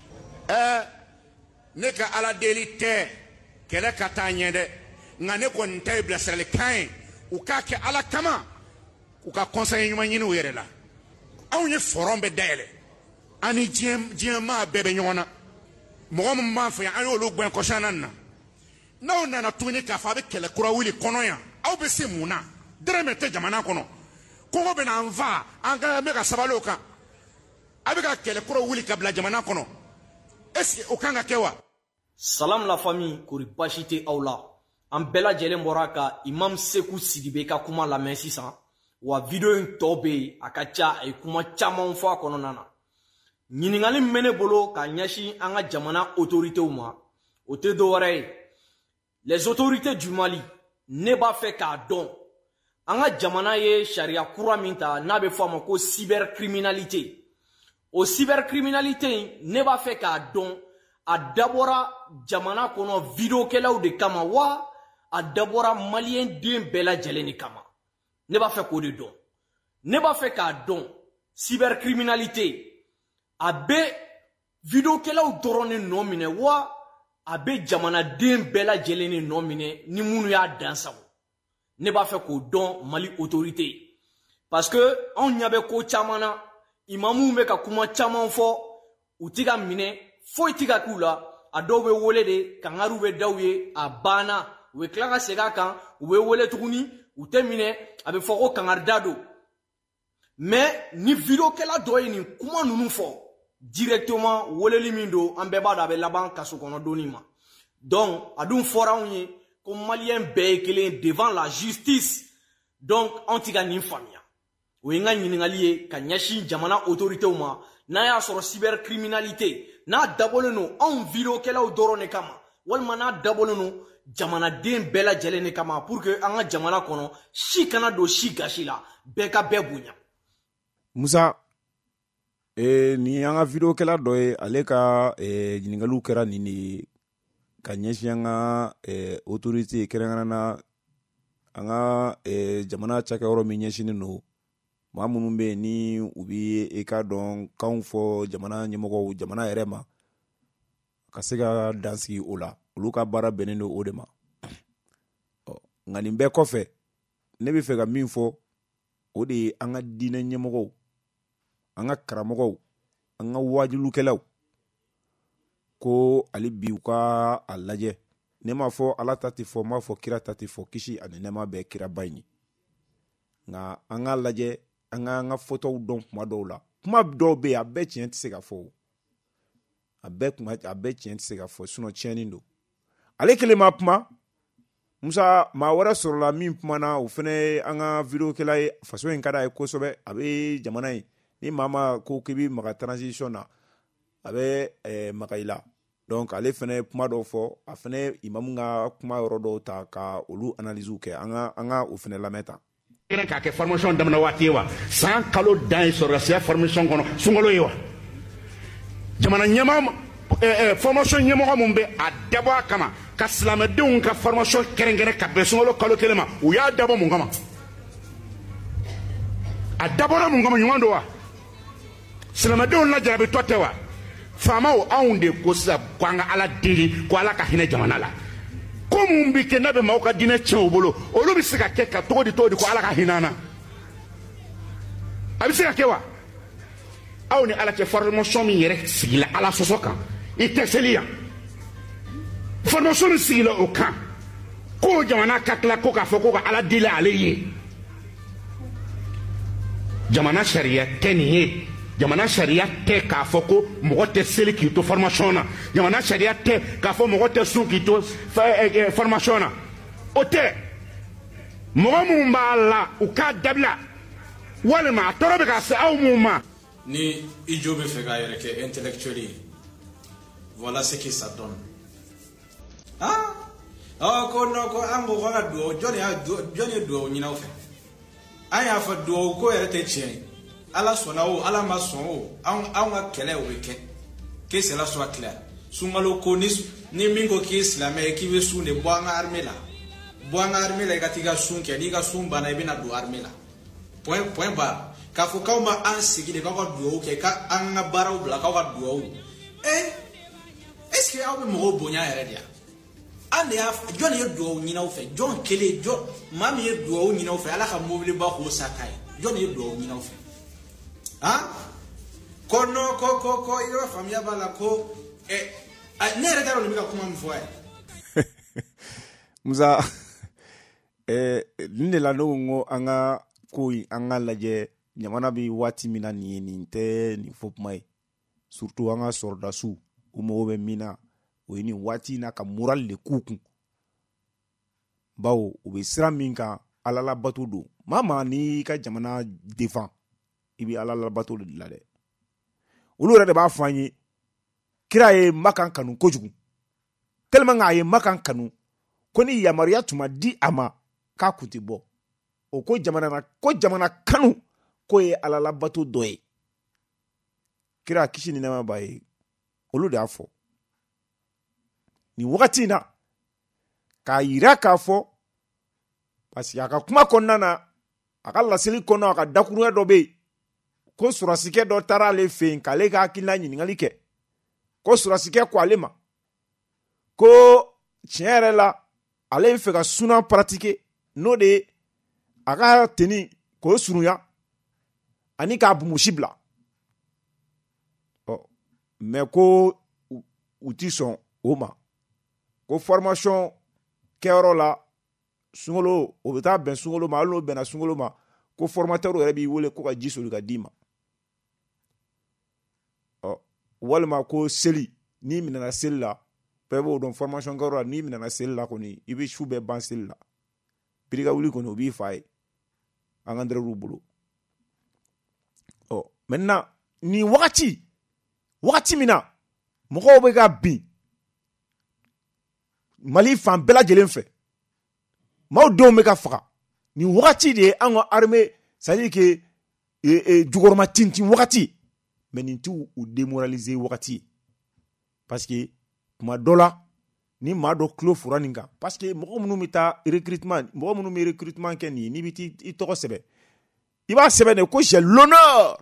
ne ka ala deli tɛ kɛlɛ ka taa ɲɛ dɛ nka ne kɔni ta ye bilasiralikan ye u k'a kɛ ala kama u ka conseil ɲuman ɲini u yɛrɛ la anw ye forum bɛ dayɛlɛ an ni diɲɛmaa bɛɛ bɛ ɲɔgɔn na mɔgɔ min b'an fɛ yan an y'olu gɛn kɔsana na n'aw nana tuguni k'a fɔ a bɛ kɛlɛ kura wuli kɔnɔ yan aw bɛ se mun na dɛrɛmɛ tɛ jamana kɔnɔ kɔngɔ bɛ n'an fa an ka bɛ ka sabali o kan a bɛ ka kɛlɛ kura wuli ka bila jamana kɔnɔ est-ce que o kan ka kɛ wa. Salam la famille kori basi tɛ aw la an bɛɛ lajɛlen bɔra ka Imam Seku Sidibe ka kuma lamɛn sisan wa video in tɔ bɛ yen a ka ca a ye kuma caman fɔ a kɔnɔna na ɲininkali min bɛ ne bolo ka ɲɛsin an ka jamana autorités ma o tɛ dɔwɛrɛ ye les autorités du Mali ne b'a fɛ k'a dɔn an ka jamana ye sariya kura min ta n'a bɛ fɔ a ma ko cybercriminalité o cybercriminalité in ne b'a fɛ k'a dɔn a dabɔra jamana kɔnɔ videokɛlaw de kama wa a dabɔra maliyɛn den bɛɛ lajɛlen de kama ne b'a fɛ k'o de dɔn ne b'a fɛ k'a dɔn cybercriminalité a bɛ videokɛlaw dɔrɔn de nɔ minɛ wa a bɛ jamanaden bɛɛ lajɛlen de nɔ minɛ ni minnu y'a dansago ne b'a fɛ k'o dɔn Mali autorité parce que anw ɲɛ bɛ ko caman na imamuw bɛ ka kuma caman fɔ u tɛ ka minɛ foyi tɛ ka k'u la a dɔw bɛ wele de kangaru bɛ da u ye a banna u bɛ tila ka segin a kan u bɛ wele tuguni u tɛ minɛ a bɛ fɔ ko kangarida don mais ni videokɛla dɔ ye nin kuma ninnu fɔ directement weleli min don an bɛɛ b'a dɔn a bɛ laban kaso kɔnɔ donni ma donc a dun fɔra anw ye ko maliyɛn bɛɛ ye kelen devant la justice donc anw tɛ ka nin faamuya o ye n ka ɲininkali ye ka ɲɛsin jamana autorités ma n'a y'a sɔrɔ cybercriminalité n'a dabɔlen don anw videokɛlaw dɔrɔn de kama walima n'a dabɔlen don jamanaden bɛɛ lajɛlen de kama pour que an ka jamana kɔnɔ si kana don si gasi la bɛɛ ka bɛɛ bonya. Musa ni an ka videokɛla dɔ ye ale ka ɲininkaliw kɛra nin de ye ka ɲɛsin an ka autorité kɛrɛnkɛrɛnna an ka jamana cakɛyɔrɔ min ɲɛsinnen don maa minnu bɛ yen ni u bɛ i ka dɔn kanw fɔ jamana ɲɛmɔgɔw jamana yɛrɛ ma ka se ka dansigi o la olu ka baara bɛnnen don o de ma nka nin bɛɛ kɔfɛ ne bɛ fɛ ka min fɔ o de ye an ka diinɛ ɲɛmɔgɔw an ka karamɔgɔw an ka wajulukɛlaw ko ale bi u ka a lajɛ ne m'a fɔ ala ta tɛ fɔ n m'a fɔ kira ta tɛ fɔ kisi ani nɛɛma bɛɛ kira ba in ye nka an k'a lajɛ an ka fɔtaw dɔn kuma dɔw la kuma dɔw bɛ yen a bɛɛ tiɲɛ tɛ se ka fɔ a bɛɛ tiɲɛ tɛ se ka fɔ sinon tiɲɛni don ale kelen ma kuma Musa maa wɛrɛ sɔrɔla min kumana o fana ye an ka videokɛla ye faso in ka d'a ye kosɛbɛ a bɛ jamana in ni maa ma ko k'i bɛ maga transition na a bɛ maga i la donc ale fana ye kuma dɔw fɔ a fana ye imamu ka kuma yɔrɔ dɔw ta ka olu analyse kɛ an ka o fana lamɛn tan. K'a kɛ formation daminɛ waati ye wa san kalo dan ye sɔrɔdasiya formation kɔnɔ sunkalo ye wa jamana ɲɛmaa formation ɲɛmɔgɔ mun bɛ a dabɔ a kama ka silamɛdenw ka formation kɛrɛnkɛrɛn ka bɛn sunkalo kalo kelen ma u y'a dabɔ mun kama a dabɔra mun kama ɲuman don wa silamɛdenw lajarabi tɛ wa faamaw anw de ko sisan ko an ka ala deli ko ala ka hinɛ jamana la ko mun bi kɛ n'a bɛ maaw ka diinɛ tiɲɛ u bolo olu bɛ se ka kɛ ka cogo di ko ala ka hinɛ an na a bɛ se ka kɛ wa aw ni ala cɛ formation min yɛrɛ sigila ala sɔsɔ kan i tɛ seli yan formation min sigila o kan ko jamana ka tila ko k'a fɔ ko ka ala deli ale ye jamana sariya tɛ nin ye jamana sariya tɛ k'a fɔ ko mɔgɔ tɛ seli k'i to formation na jamana sariya tɛ k'a fɔ mɔgɔ tɛ sun k'i to formation na o tɛ mɔgɔ minnu b'a la u k'a dabila walima a tɔɔrɔ bɛ ka se aw minnu ma. Ni i jo bɛ fɛ k'a yɛrɛ kɛ intellectuel ye voilà ce qui ça donne. Ko non ko an ko ka duwawu jɔn ye duwawu ɲini aw fɛ an y'a fɔ duwawu ko yɛrɛ tɛ tiɲɛ ye ala sɔnna o ala ma sɔn o anw ka kɛlɛ o bɛ kɛ que cela soit clair sunkalo ko ni min ko k'i ye silamɛ ye k'i bɛ sun de bɔ an ka armée la i ka t'i ka sun kɛ n'i ka sun banna i bɛna don armée la point barre. K'a fɔ k'aw ma an sigi de k'aw ka duwawu kɛ k'an ka baaraw bila k'aw ka duwawu est-ce que aw bɛ mɔgɔw bonya yɛrɛ de yan an de y'a jɔn ye duwawu ɲini aw fɛ jɔn kelen maa min ye duwawu ɲini aw fɛ ala ka mobiliba k'o sa ta ye jɔn ye duwawu ɲini aw fɛ ko non ko i ka faamuya b'a la ko ne yɛrɛ t'a dɔn nin bɛ ka kuma min fɔ yan. Musa nin de la ne ko an ka ko in an ka lajɛ ɲamana bɛ waati min na nin ye nin tɛ nin fɔ kuma ye surtout an ka sɔrɔdasiw u mago bɛ min na o ye nin waati in na ka moral de k'u kun bawo u bɛ sira min kan ala labato don maa n'i ka jamana défend i bɛ ala labato de la dɛ olu yɛrɛ de b'a fɔ an ye kira ye Makan kanu kojugu tellement que a ye Makan kanu ko ni yamaruya tun ma di a ma k'a kun tɛ bɔ o ko jamana kanu ko ye ala labato dɔ ye kira kisi ni nɛɛma b'a ye olu de y'a fɔ nin wagati in na k'a yira k'a fɔ parce que a ka kuma kɔnɔna na a ka laseli kɔnɔ a ka dakurunya dɔ bɛ yen ko surasikɛ dɔ taara ale fɛ yen k'ale ka hakilina ɲininkali kɛ ko surasikɛ ko ale ma ko tiɲɛ yɛrɛ la ale bɛ fɛ ka sunan pratiquer n'o de ye a ka teni k'o surunya ani k'a bumusi bila mais ko u ti sɔn o ma ko formation kɛyɔrɔ la sunkalo o bɛ taa bɛn sunkalo ma hali n'o bɛnna sunkalo ma ko formateur yɛrɛ b'i wele ko ka ji soli ka d'i ma walima ko seli n'i minɛna seli la bɛɛ b'o dɔn formation kɛyɔrɔ la n'i minɛna seli la kɔni i bɛ su bɛɛ ban seli la biri ka wuli kɔni o b'i fa ye an ka ndɛrɛw bolo maintenant ni wagati min na mɔgɔw bɛ ka bin Mali fan bɛɛ lajɛlen fɛ maaw denw bɛ ka faga ni wagati de ye an ka armée c'est à dire que jukɔrɔma tintin wagati mais nin t'u démoraliser wagati parce que tuma dɔ la ni maa dɔ tulo fora nin kan parce que mɔgɔ minnu bɛ taa recrutement kɛ nin ye n'i bɛ t'i tɔgɔ sɛbɛn i b'a sɛbɛn de ko j'ai l'honneur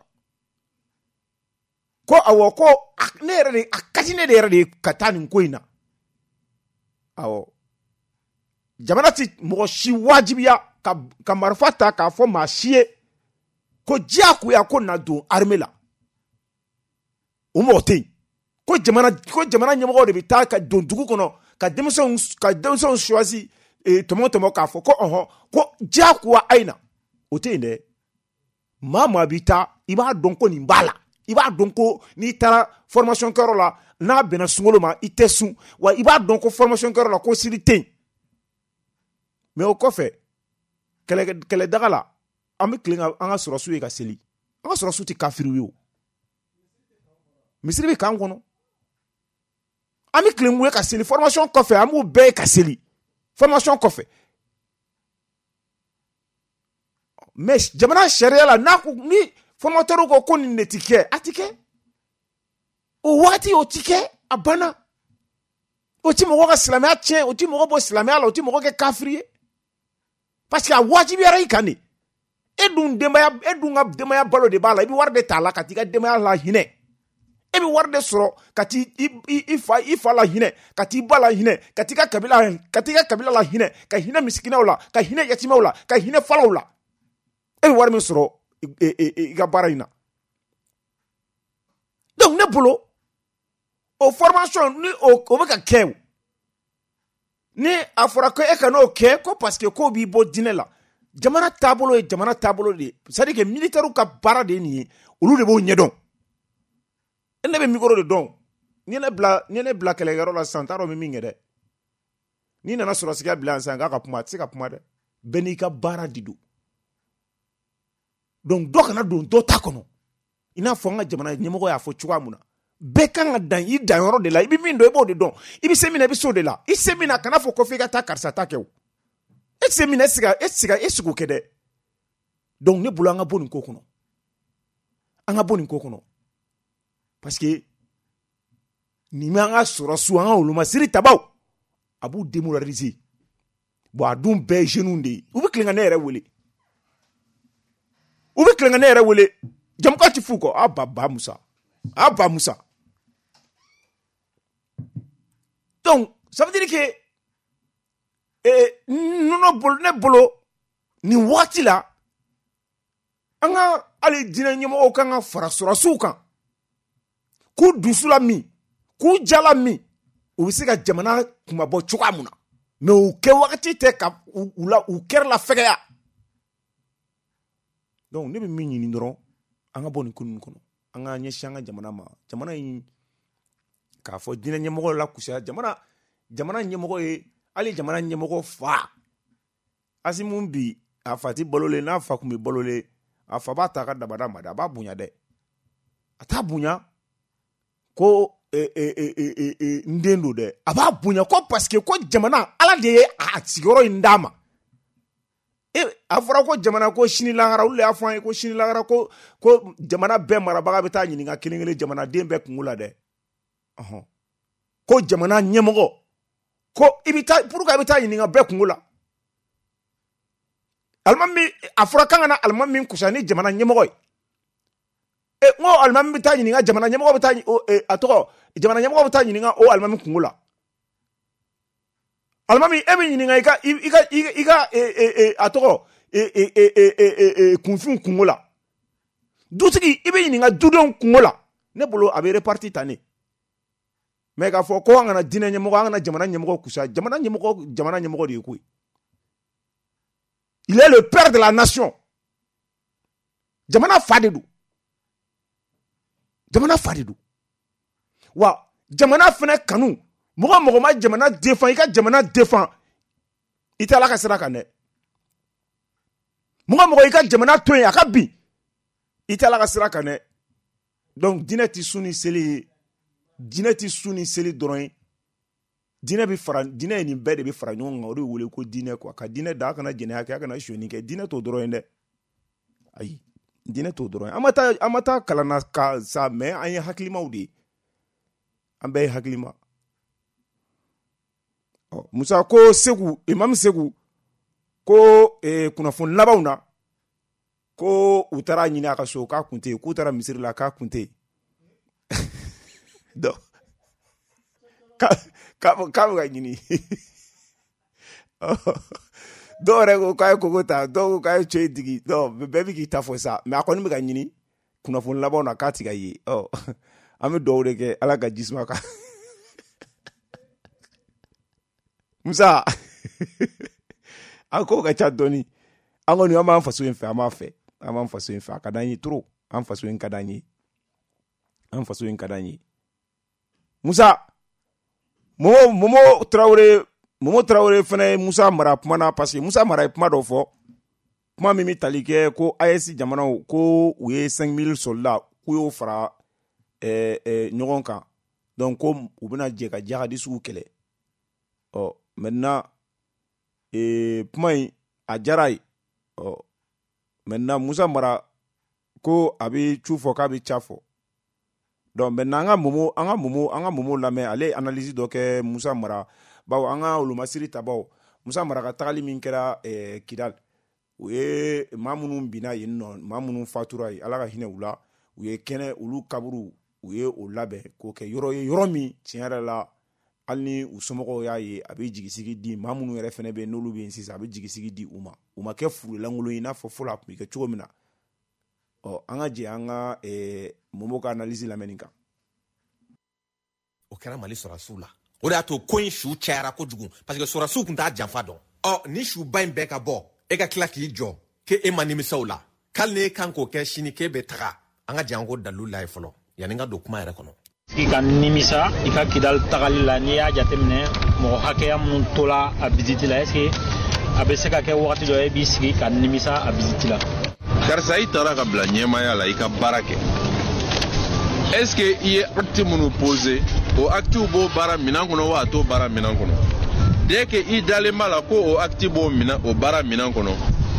ko awɔ ko ne yɛrɛ de a ka di ne de yɛrɛ de ka taa nin ko in na awɔ jamana ti mɔgɔ si wajibiya ka marifa ta k'a fɔ maa si ye ko diyagoya ko na don armée la o mɔgɔ tɛ yen ko jamana ɲɛmɔgɔ de bɛ taa ka don dugu kɔnɔ ka denmisɛnw choisi tɔmɔ k'a fɔ ko ko diyagoya a ye na o tɛ yen dɛ maa b'i taa i b'a dɔn ko nin b'a la i b'a dɔn ko n'i taara formation kɛyɔrɔ la n'a bɛnna sunkalo ma i tɛ sun wa i b'a dɔn ko formation kɛyɔrɔ la ko siri tɛ yen mais o kɔfɛ kɛlɛdaga la an bɛ tilen an ka sɔrɔsiw ye ka seli an ka sɔrɔsiw tɛ kafiriw ye o misiri bɛ k'an kɔnɔ an bɛ tilen ye ka seli formation kɔfɛ an b'u bɛɛ ye ka seli formation kɔfɛ mais jamana sariya la ni formateur ko nin de ti kɛ a ti kɛ o waati o ti kɛ a banna o ti mɔgɔ ka silamɛya tiɲɛ o ti mɔgɔ bɔ silamɛya la o ti mɔgɔ kɛ kafiri ye parce que a wajibiyara i kan de e dun ka denbaya balo de b'a la i bɛ wari de t'a la ka t'i ka denbaya la hinɛ e bɛ wari de sɔrɔ ka t'i i fa la hinɛ ka t'i ba la hinɛ ka t'i ka kabila la hinɛ ka hinɛ misikinaw la ka hinɛ yatimaw la ka hinɛ falaw la e bɛ wari min sɔrɔ i ka baara in na donc ne bolo o formation ni o bɛ ka kɛ o ni a fɔra ko e ka n'o kɛ ko parce que ko b'i bɔ diinɛ la jamana taabolo ye jamana taabolo de ye c'est à dire que militaires ka baara de ye nin ye olu de b'o ɲɛdɔn e ne bɛ micro de dɔn ni ne bila kɛlɛkɛyɔrɔ la sisan n t'a dɔn n bɛ min kɛ dɛ n'i nana sɔrɔsiya bila yan sisan k'a ka kuma a tɛ se ka kuma dɛ bɛɛ n'i ka baara de don donc dɔ kana don dɔ ta kɔnɔ i n'a fɔ an ka jamana ɲɛmɔgɔ y'a fɔ cogoya min na bɛɛ kan ka dan i danyɔrɔ de la i bɛ min dɔn i b'o de dɔn i bɛ se min na i bɛ se o de la i se min na kana fɔ ko f'i ka taa karisa ta kɛ o e se min na e sigi o kɛ dɛ donc ne bolo an ka bɔ nin ko kɔnɔ parce que nin bɛ an ka sɔrɔsiw an ka wolomasiri tabaw a b'u démoraliser bon a dun bɛɛ ye jeunes de ye u bɛ tilen ka ne yɛrɛ wele jamuka ti fu kɔ a ba Musa donc ça veut dire que ne bolo nin waati la an ka hali diinɛ ɲɛmɔgɔw kan ka fara sɔrɔsiw kan k'u dusu la min k'u jala min u bɛ se ka jamana kumabɔ cogoya mun na mais u kɛ wagati tɛ ka u kɛra la fɛgɛya donc ne bɛ min ɲini dɔrɔn an ka bɔ nin ko ninnu kɔnɔ an ka ɲɛsin an ka jamana ma jamana in k'a fɔ diinɛ ɲɛmɔgɔ la kusaya jamana ɲɛmɔgɔ ye hali jamana ɲɛmɔgɔ fa Asimu bi a fa ti balolen n'a fa tun bɛ balolen a fa b'a ta ka dabada ma a b'a bonya dɛ a t'a bonya ko n den don dɛ a b'a bonya ko parce que ko jamana ala de ye a sigiyɔrɔ in d'a ma a fɔra ko jamana ko sini lahara olu de y'a fɔ an ye ko sini lahara ko jamana bɛɛ marabaga bɛ taa ɲininka kelen-kelen jamanaden bɛɛ kungo la dɛ ko jamana ɲɛmɔgɔ ko pour que i bɛ taa ɲininka bɛɛ kungo la a fɔra kan ka na alimami min kusa ni jamana ɲɛmɔgɔ ye n ko alimami bɛ taa ɲininka jamana ɲɛmɔgɔ bɛ taa jamana ɲɛmɔgɔ bɛ taa ɲininka o alimami kungo la alimami e bɛ ɲininka i ka kunfin kungo la dutigi i bɛ ɲininka dudenw kungo la ne bolo a bɛ reparti ta ne mais k'a fɔ ko an kana diinɛ ɲɛmɔgɔ an kana jamana ɲɛmɔgɔ kusa jamana ɲɛmɔgɔ de ye koyi il est le père de la nation jamana fa de don wa jamana fana kanu mɔgɔ ma jamana défend i ka jamana défend i tɛ ala ka sira kan dɛ mɔgɔ i ka jamana to yen a ka bin i tɛ ala ka sira kan dɛ donc diinɛ ti su ni seli dɔrɔn ye diinɛ ye nin bɛɛ de bɛ fara ɲɔgɔn kan o de wele ko diinɛ quoi ka diinɛ da a kana jɛnɛya kɛ a kana sonyani kɛ diinɛ t'o dɔrɔn ye dɛ ayi diinɛ t'o dɔrɔn ye an ma taa kalan na ka sa mais an ye hakilimaw de ye an bɛɛ ye hakilima Musa ko Imam Segu ko kunnafoni labanw na ko u taara ɲini a ka so k'a kun tɛ yen k'u taara misiri la k'a kun tɛ yen donc k'a bɛ ka ɲini dɔw yɛrɛ ko k'a ye kogo ta dɔw ko k'a ye cɛ digi bɛɛ bɛ k'i ta fɔ sa mais a kɔni bɛ ka ɲini kunnafoni labanw na k'a ti ka ye an bɛ dugawu de kɛ ala ka jisuma kan Musa an ko ka ca dɔɔni an kɔni an b'an faso in fɛ an b'a fɛ an b'an faso in fɛ a ka d'an ye trop an faso in ka d'an ye an faso in ka d'an ye Musa Momo Traoré fana Musa mara kuma na parce que Musa mara kuma dɔ fɔ kuma min bɛ tali kɛ ko AES jamanaw ko u ye 5000 soldats k'u y'o fara ɲɔgɔn kan donc ko u bɛna jɛ ka jihadistes kɛlɛ maintenant kuma in a diyara ye maintenant Musa mara ko a bɛ cu fɔ k'a bɛ ca fɔ donc maintenant an ka Momo lamɛn ale analyse dɔ kɛ Musa mara bawo an ka olumasiri tabaw Musa mara ka tagali min kɛra Kidal u ye maa minnu binna yen nɔ maa minnu fatura ye ala ka hinɛ u la u ye kɛnɛ olu kaburu u ye o labɛn k'o kɛ yɔrɔ ye yɔrɔ min tiɲɛ yɛrɛ la hali ni u somɔgɔw y'a ye a bɛ jigisigi di maa minnu yɛrɛ fana bɛ n'olu bɛ yen sisan a bɛ jigisigi di u ma kɛ furulankolon i n'a fɔ fɔlɔ a tun bɛ kɛ cogo min na an ka jɛ an ka Momo ka analyse lamɛn nin kan o kɛra Mali sɔrɔsiw la o de y'a to ko in su cayara kojugu parce que sɔrɔsiw tun t'a janfa dɔn ni suba in bɛɛ ka bɔ e ka tila k'i jɔ k'e ma nimisaw la k'ali n'e kan k'o kɛ sini k'e bɛ taga an ka jɛ an ko dalilu la ye fɔlɔ yanni n ka don kuma yɛrɛ kɔnɔ i ka nimisa i ka Kidal tagali la n'i y'a jateminɛ mɔgɔ hakɛya minnu tola a visite la est-ce que a bɛ se ka kɛ wagati dɔ e b'i sigi ka nimisa a visite la karisa i taara ka bila ɲɛmaya la i ka baara kɛ est-ce que i ye acte minnu posé o acte b'o baara minan kɔnɔ wa a t'o baara minan kɔnɔ dès que i dalen b'a la ko o acte b'o baara minan kɔnɔ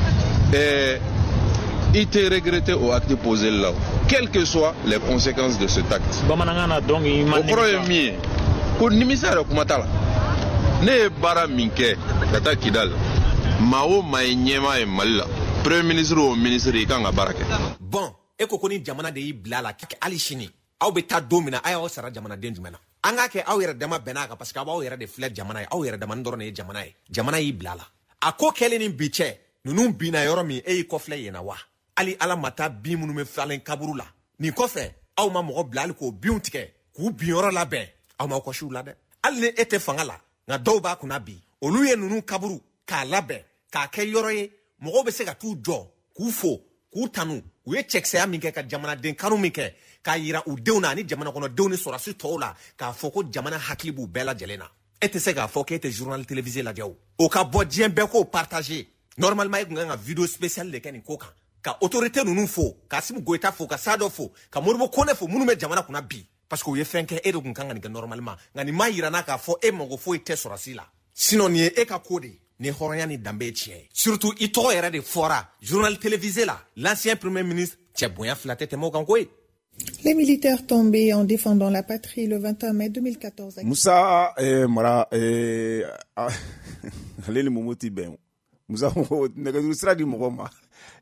i tɛ regretter o acte posé la quelles que soient les conséquences de cet acte bamanankan na donc i ma o kɔrɔ ye min ye ko nimisa yɛrɛ kuma t'a la ne ye baara min kɛ ka taa Kidal maa o maa ye ɲɛmaa ye Mali la premier ministre o ministre i kan ka baara kɛ bon e ko ni jamana de y'i bila a la hali sini aw bɛ taa don min na a y'aw sara jamanaden jumɛn na an k'a kɛ aw yɛrɛ dama bɛn'a kan parce que aw b'aw yɛrɛ de filɛ jamana ye aw yɛrɛ dama dɔrɔn de ye jamana ye jamana y'i bila a la a ko kɛlen ni bi cɛ ninnu binna yɔrɔ min e y'i kɔfilɛ yen na wa hali ala ma taa bin minnu bɛ falen kaburu la nin kɔfɛ aw ma mɔgɔ bila hali k'o binw tigɛ k'u bin yɔrɔ labɛn aw ma kɔsiw la dɛ hali ni e tɛ fanga la nka dɔw b'a kunna bi olu ye ninnu kaburu k'a labɛn k'a kɛ yɔrɔ ye mɔgɔw bɛ se ka t'u jɔ k'u fo k'u tanu u ye cɛkisɛya min kɛ ka jamanaden kanu min kɛ k'a yira u denw na ani jamana kɔnɔdenw ni sɔrɔsi tɔw la k'a fɔ ko jamana hakili b'u bɛɛ lajɛlen na e tɛ se k'a fɔ k'e tɛ journal télévisé lajɛ o ka bɔ diɲɛ bɛɛ k'o partager normalement e kun kan ka vidéo spéciale de kɛ nin ko kan ka autorité ninnu fo ka Assimi Goïta fo ka Sadɔ fo ka Modibo Kone fo minnu bɛ jamana kunna bi parce que u ye fɛn kɛ e de kun kan ka nin kɛ normalement nka nin ma yira n'a k'a fɔ e mago foyi tɛ sɔrɔsi la sinon nin ye e ka ko de ye ni hɔrɔnya ni danbe ye tiɲɛ ye surtout i tɔgɔ yɛrɛ de fɔra journal télévisé la l'ancien premier ministre cɛ bonya fila tɛ tɛmɛ o kan koyi. Les militaires tombés en défendant la patrie le 21 mai 2014. Musa mara ale ni Momo ti bɛn Musa nɛgɛjuru sira di mɔgɔ ma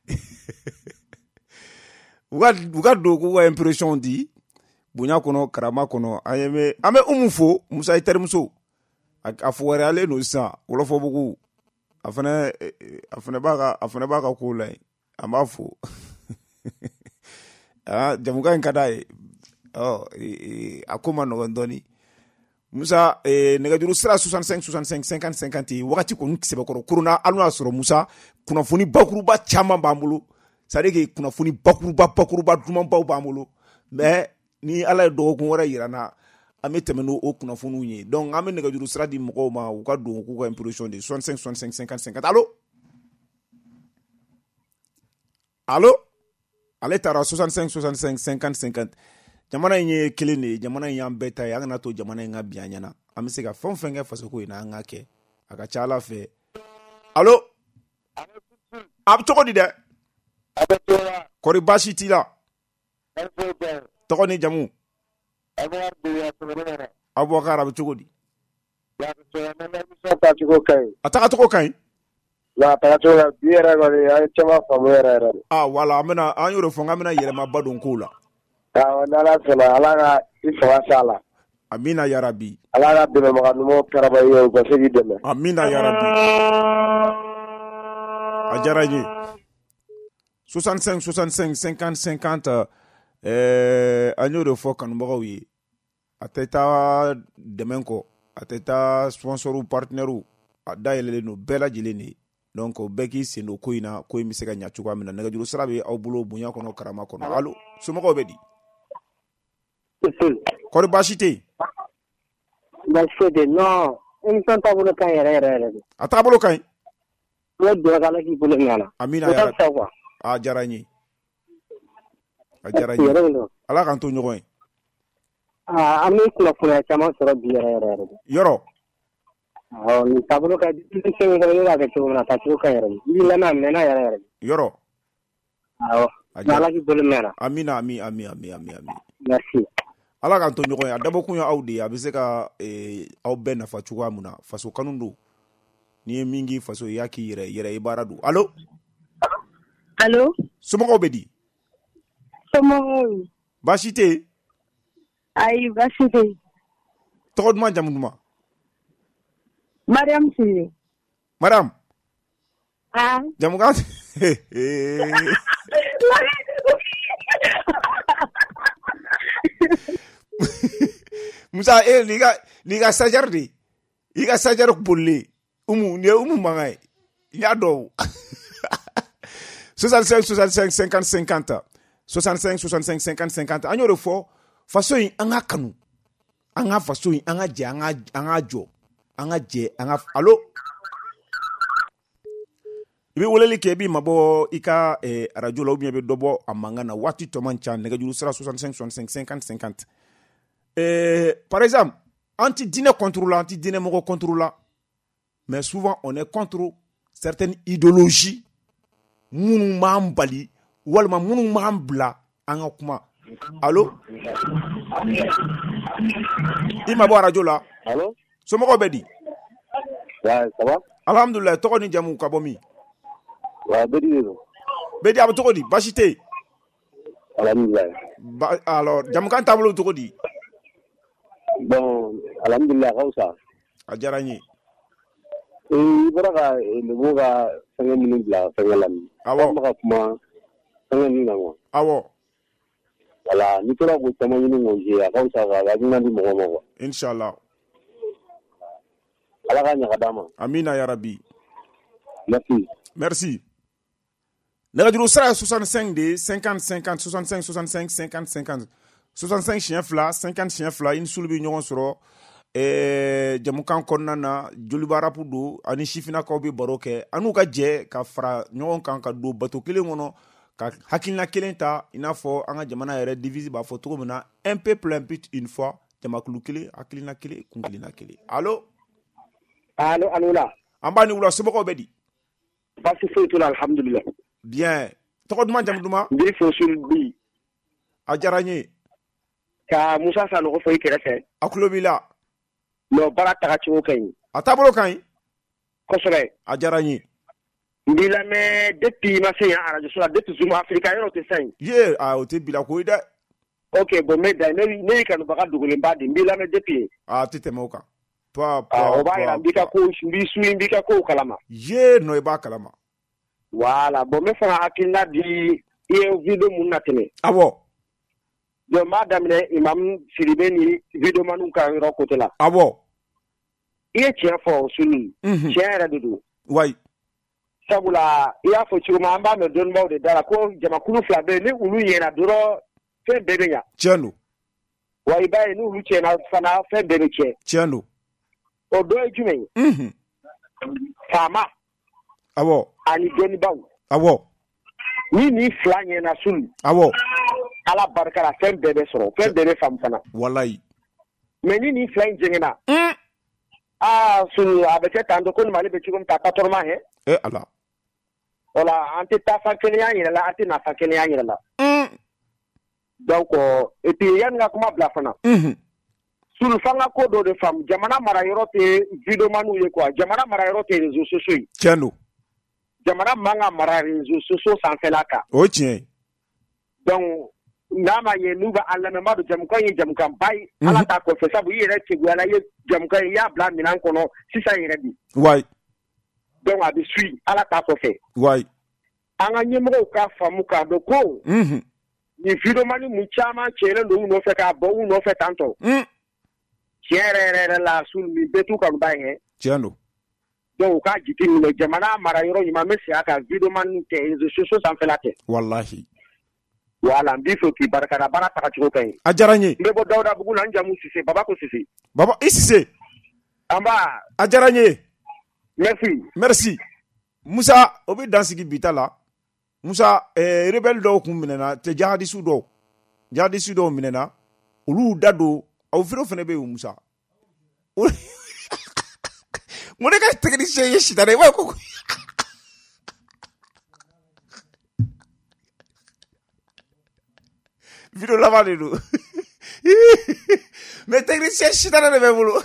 u ka don k'u ka impression di bonya kɔnɔ karama kɔnɔ an bɛ Umu fo Musa i terimuso a fɔwɛrɛyalen don sisan wɔlɔfɔbugu a fana b'a ka kow la yen an b'a fo jamukan in ka d'a ye a ko ma nɔgɔn dɔɔni Musa nɛgɛjuru sira 65 65 50 50 wagati kɔni sɛbɛkɔrɔ korona hali n'a y'a sɔrɔ Musa kunnafoni bakuruba caman b'an bolo c'est à dire que kunnafoni bakuruba dumanbaw b'an bolo mais ni ala ye dɔgɔkun wɛrɛ yira n na an bɛ tɛmɛ n'o kunnafoniw ye donc an bɛ nɛgɛjuru sira di mɔgɔw ma u ka don k'u ka impression de 65 65 50 50 allo ale taara 65 65 50 50 jamana in ye kelen de ye jamana in y'an bɛɛ ta ye an kana to jamana in ka bi an ɲɛna an bɛ se ka fɛn o fɛn kɛ fasoko in na an k'a kɛ a ka ca ala fɛ allo a bɛ cogo di dɛ kɔri baasi t'i la tɔgɔ ni jamu Abubakar a bɛ cogo di a tagacogo ka ɲi bi yɛrɛ kɔni an ye caman faamu yɛrɛ de wala an y'o de fɔ an bɛna yɛlɛmaba don kow la n'ala sɔnna ala ka i fanga s'a la Amina ya Rabbi. Ala la dɛmɛ maga numu karabaye u ka se k'i dɛmɛ. Amina ya Rabbi. A diyara n ye. 65 65 50 50 an y'o de fɔ kanubagaw ye. A tɛ taa dɛmɛ kɔ, a tɛ taa sponsorw partenaires a dayɛlɛlen don bɛɛ lajɛlen de. Donc bɛɛ k'i sen don ko in na, ko in bɛ se ka ɲɛ cogoya min na. Nɛgɛjuru sira bɛ aw bolo bonya kɔnɔ karama kɔnɔ. Allo, somɔgɔw bɛ di? Kɔri baasi tɛ yen? Baasi tɛ, non, émission taabolo ka ɲi yɛrɛ de. A taabolo ka ɲi? N bɛ dugawu kɛ Ala k'i bolo mɛn a la. Amina ya Rabbi. A diyara n ye. A diyara n ye. Ala k'an to ɲɔgɔn ye. An bɛ kunnafoniya caman sɔrɔ bi yɛrɛ de. Yɔrɔ. Nin taabolo ka di fɛn min kɔnɔ ne b'a kɛ cogo min na a taabolo ka ɲi yɛrɛ de. N lamɛn a mɛnna yɛrɛ de. Yɔrɔ. Awɔ. Ala k'i bolo mɛn a la. Amina, ami. Merci. Ala k'an to ɲɔgɔn ye. A dabɔkun ye aw de ye. A bɛ se ka aw bɛɛ nafa cogoya mun na. Faso kanu don. N'i ye min k'i faso i y'a k'i yɛrɛ i baara don. Allo. Allo. Somɔgɔw bɛ di? Somɔgɔw. Baasi tɛ yen? Ayi, baasi tɛ yen. Tɔgɔ duman jamu duman? Mariam Sile. Mariam. Ah. Jamu kan? Musa, n'i ka sajar de. I ka sajar bolile. Ni ye Umu mankan ye. N y'a dɔn. 65 65 50 50. 65 65 50 50. An y'o de fɔ. Faso in an ka kanu. An ka faso in an ka jɛ an ka jɔ. An ka jɛ an ka allo. I bɛ weleli kɛ i b'i mabɔ i ka radio la ou bien i bɛ dɔ bɔ a mankan na waati tɔ man ca nɛgɛjuru sira 65 65 50 50. Par exemple, an ti diinɛ contre la, an ti diinɛ mɔgɔ contre la, mais souvent on est contre certaines idéologies minnu m'an bali walima minnu m'an bila an ka kuma. Allo. I mabɔ radio la. Allo. Somɔgɔw bɛ di? Ouais, ça va? Alhamdulillah, tɔgɔ ni jamu ka bɔ min? Ouais, Bedi de don. Bedi a bɛ cogo di? Baasi tɛ yen? Alhamdulillah. Alors, jamukan taabolo cogo di? Bon, alhamdulillah, ka fisa. A diyara n ye. I bɔra ka lebu ka fɛngɛ minnu bila fɛngɛ la nin. Awɔ. An bɛ ka kuma fɛngɛ min kan quoi. Awɔ. Voilà, n'i tora k'o caman ɲini k'o je a ka fisa ka hakilina di mɔgɔ ma quoi. Inch'Allah. Ala ka ɲaga d'an ma. Amina ya Rabbi. Merci. Nɛgɛjuru sira ye 65 de 50 50 65 65 50 50 65 siɲɛ 2 50 siɲɛ 2 i ni sulu bɛ ɲɔgɔn sɔrɔ jamukan kɔnɔna na joliba rapu don ani sifinnakaw bɛ baro kɛ an n'u ka jɛ ka fara ɲɔgɔn kan ka don bato kelen kɔnɔ ka hakilina kelen ta i n'a fɔ an ka jamana yɛrɛ divise b'a fɔ cogo min na un peuple un but une fois jamakulu kelen hakilina kelen kun kelenna kelen. Allo. Allo, la. An b'a ni wula somɔgɔw bɛ di? Baasi foyi t'o la alhamdulillah. Bien. Tɔgɔ duman jamu duman? N b'i fo Sulu bi. A diyara n ye. Ka Musa Sanogo fɔ i kɛrɛfɛ. A tulo b'i la. Non, baara tagacogo ka ɲi. A taabolo ka ɲi? Kosɛbɛ. A diyara n ye. N b'i lamɛn depuis i ma se yan radio so la depuis Zoom Africa yɔrɔ tɛ sa yen. Ye, o tɛ bila ko ye dɛ. Ok, bon ne y'i kanubaga dogolenba de n b'i lamɛn depuis yen. A tɛ tɛmɛ o kan. O b'a yira n b'i ka kow kalama. Ye, non i b'a kalama. Voilà, bon n bɛ fɛ ka hakilina di i ye video mun na tɛmɛ. Awɔ. Donc n b'a daminɛ Imam Sidibe ni videomaniw ka yɔrɔ côté la. Awɔ. I ye tiɲɛ fɔ Sulu. Tiɲɛ yɛrɛ de don. Wayi. Sabula i y'a fɔ cogo min an b'a mɛn dɔnnibaw de da la ko jamakulu fila bɛ yen ni olu ɲɛna dɔrɔn fɛn bɛɛ bɛ ɲa. Tiɲɛ don. Wa i b'a ye n'olu tiɲɛna fana fɛn bɛɛ bɛ tiɲɛ. Tiɲɛ don. O dɔ ye jumɛn ye? Faama. Awɔ. Ani dɔnnibaw. Awɔ. Ni nin fila ɲɛna Sulu. Awɔ. Ala barika la fɛn bɛɛ bɛ sɔrɔ fɛn bɛɛ bɛ faamu fana. Walayi. Mais ni nin fila in jɛngɛna. Sulu a bɛ kɛ tan tɔ ko nin Mali bɛ cogo min ta patronmat hɛ. Ala. O la an tɛ taa fan kelen y'an yɛrɛ la an tɛ na fan kelen y'an yɛrɛ la. Donc et puis yanni ka kuma bila fana. Sulu f'an ka ko dɔ de faamu jamana mara yɔrɔ tɛ videomaniw ye quoi jamana mara yɔrɔ tɛ réseaux sociaux ye. Tiɲɛ don. Jamana man ka mara réseaux sociaux sanfɛla kan. O ye tiɲɛ ye. Donc ngama ye nuba alamema do jamukan ye jamukan bay ala ta ko fesa bu yere ti gwala ye jamukan ya bla minan kono sisa yere bi ouais donc abi sui ala ta ko fe ouais anga nyemo ka famu ka do ko ni video mani mu chama chele ndo no fe ka bo no fe tanto chere la sul mi betu ka bay he tiano donc ka jiti ni jamana mara yoro ni ma mesi aka video mani te so san fe la te wallahi wala mbifo ki barakara baraka katiko kai ajaranye ndebo Dauda Bugula njamu Sise baba ko Sise baba Sise amba ajaranye merci Musa obi dansigi bitala Musa rebel do kuminena te jihadisu do minena ulu dado au firo fene be Musa mo ne ka technicien ye shitare wa ko video lava de nous. Mais technicien shitana de bebulu.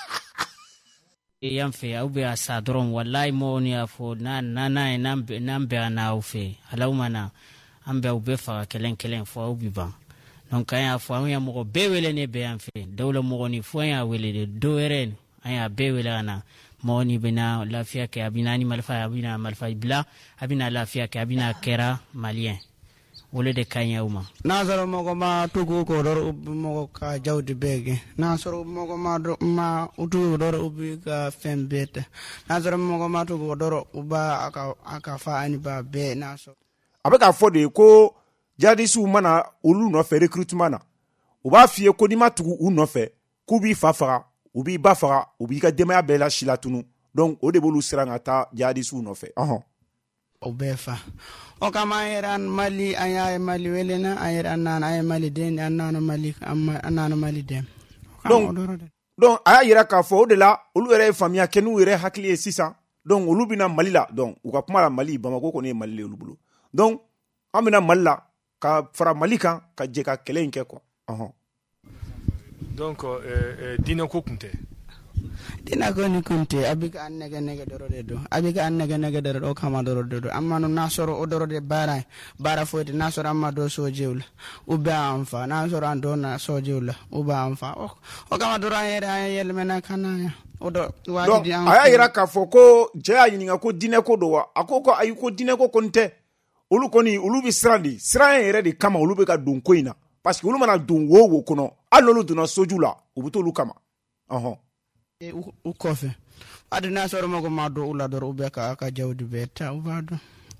Yam fe au be asa dron wallahi mo ni afo na nambe na au fe alaumana ambe au be fa kelen fo au biban donc kan ya fo ya mo be wele ne be yam fe dawla mo ni fo ya wele de do eren aya be wele ana mo ni bina lafiya ke abina ni malfa bla abina lafiya ke abina kera malien wole de kanya uma nazaro mogo ma tugu ko dor mogo ka jawdi bege nazaro mogo ma utu dor ubi ka fembete nazaro mogo ma tugu dor uba aka fa ani ba be naso abeka fode ko jadisu mana olu no fe recruitment na uba fie ko ni matugu u no fe ku bi fafa ubi ba fara ubi ka demaya bela shilatunu donc o de bolu siranga ta jadisu no fe obefa o kama eran mali aya mali welena ayran nan ay mali den anana mali anana mali dem donc aya yira ka fo de la olu ere famia kenu ere hakli 600 donc olu bina mali la donc u ka kuma la mali Bamako ko ne mali olu bulu donc amina mali la ka fara mali kan ka je ka kelen ke ko donc dina ko kunte dina ko ni kunte abika annege dorode do abika annege dorode o kama dorode do amma no nasoro o dorode bara foti nasoro amma do sojewla uba amfa nasoro ando na sojewla uba amfa o kama dora yel mena kananya o do wadi am aya ira ka foko je ayininga ko dine ko do wa akoko ayi ko dine ko konte ulu koni ulu bi srandi sran yere de kama ulu be ka don ko ina parce que ulu mana don wo kono alolu do na sojula ubuto ulu kama u kofe adina soro mago mado ula dor ubeka aka jawdi beta ubado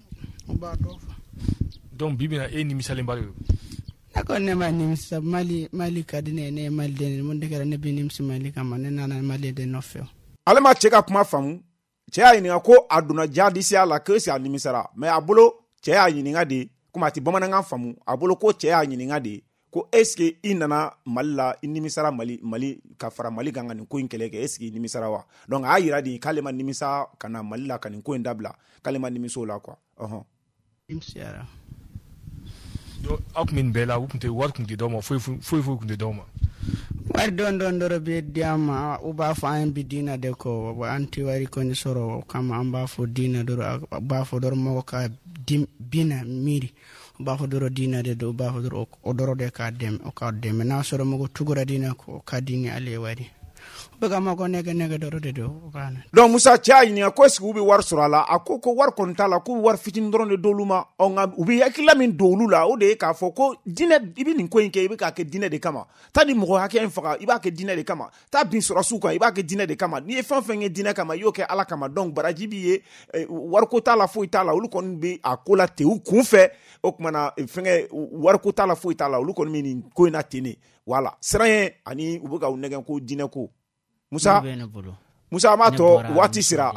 donc bibina ni misale mbare nako ne ma nimsa mali kadine ne mali den mun de kara ne binimsi mali kama ne nana mali de nofeo alema cheka kuma famu cheya yininga ko aduna jadi si ala ke si animisara mais abulo cheya yininga de kuma ti bamananga famu abulo ko cheya yininga de ko eske inana malla inimisara mali ka fara mali ganga ni ko inkeleke eske inimisara wa donc a yira di kalema nimisa kana malla kan ko ndabla kalema nimiso la quoi imsiara do akmin bela wukunte war kunde doma foi kunde doma war don doro be diama uba fa an bidina de ko anti wari ko ni soro kama amba fo dina doro ba fo doro mo ka bina miri ba fo doro dina de do ba fo doro o doro de ka dem na soro mo tugura dina ko ka dini ale wari bega ma ko nege doro de do bana donc Musa chai ni ko eski ubi war surala akoko war kontala ku war fitin doron de doluma onga ubi akila min dolula o de ka fo ko dina ibi nin ko inke ibi ka ke dina de kama ta di mo hake en faka iba ke dina de kama ta bin sura suka iba ke dina de kama ni e fanfen dina kama yo ke ala kama donc baraji bi war ko tala fo itala ulu kon bi akola te u kunfe o kuma fenge war ko tala fo itala ulu kon min ko ina tene wala sran ani ubuga unegen ko dina ko Musa amato wati sira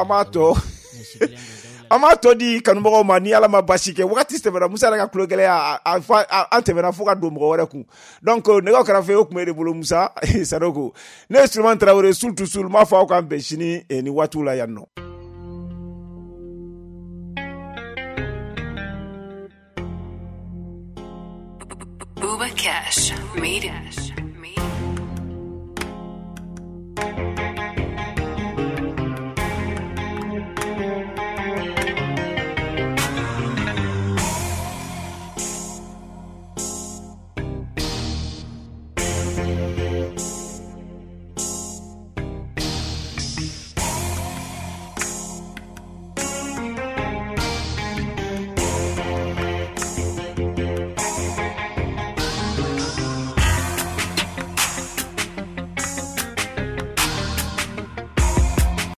amato di kanumo mani ala mabashike wati stebera Musa la klogele antemena fuka do mo wore ku donc ne ko kara fe okumere bolo Musa sadoko ne instrument Traoré sul ma fa ko ambe shini ni watula yanno Booba Cash made it.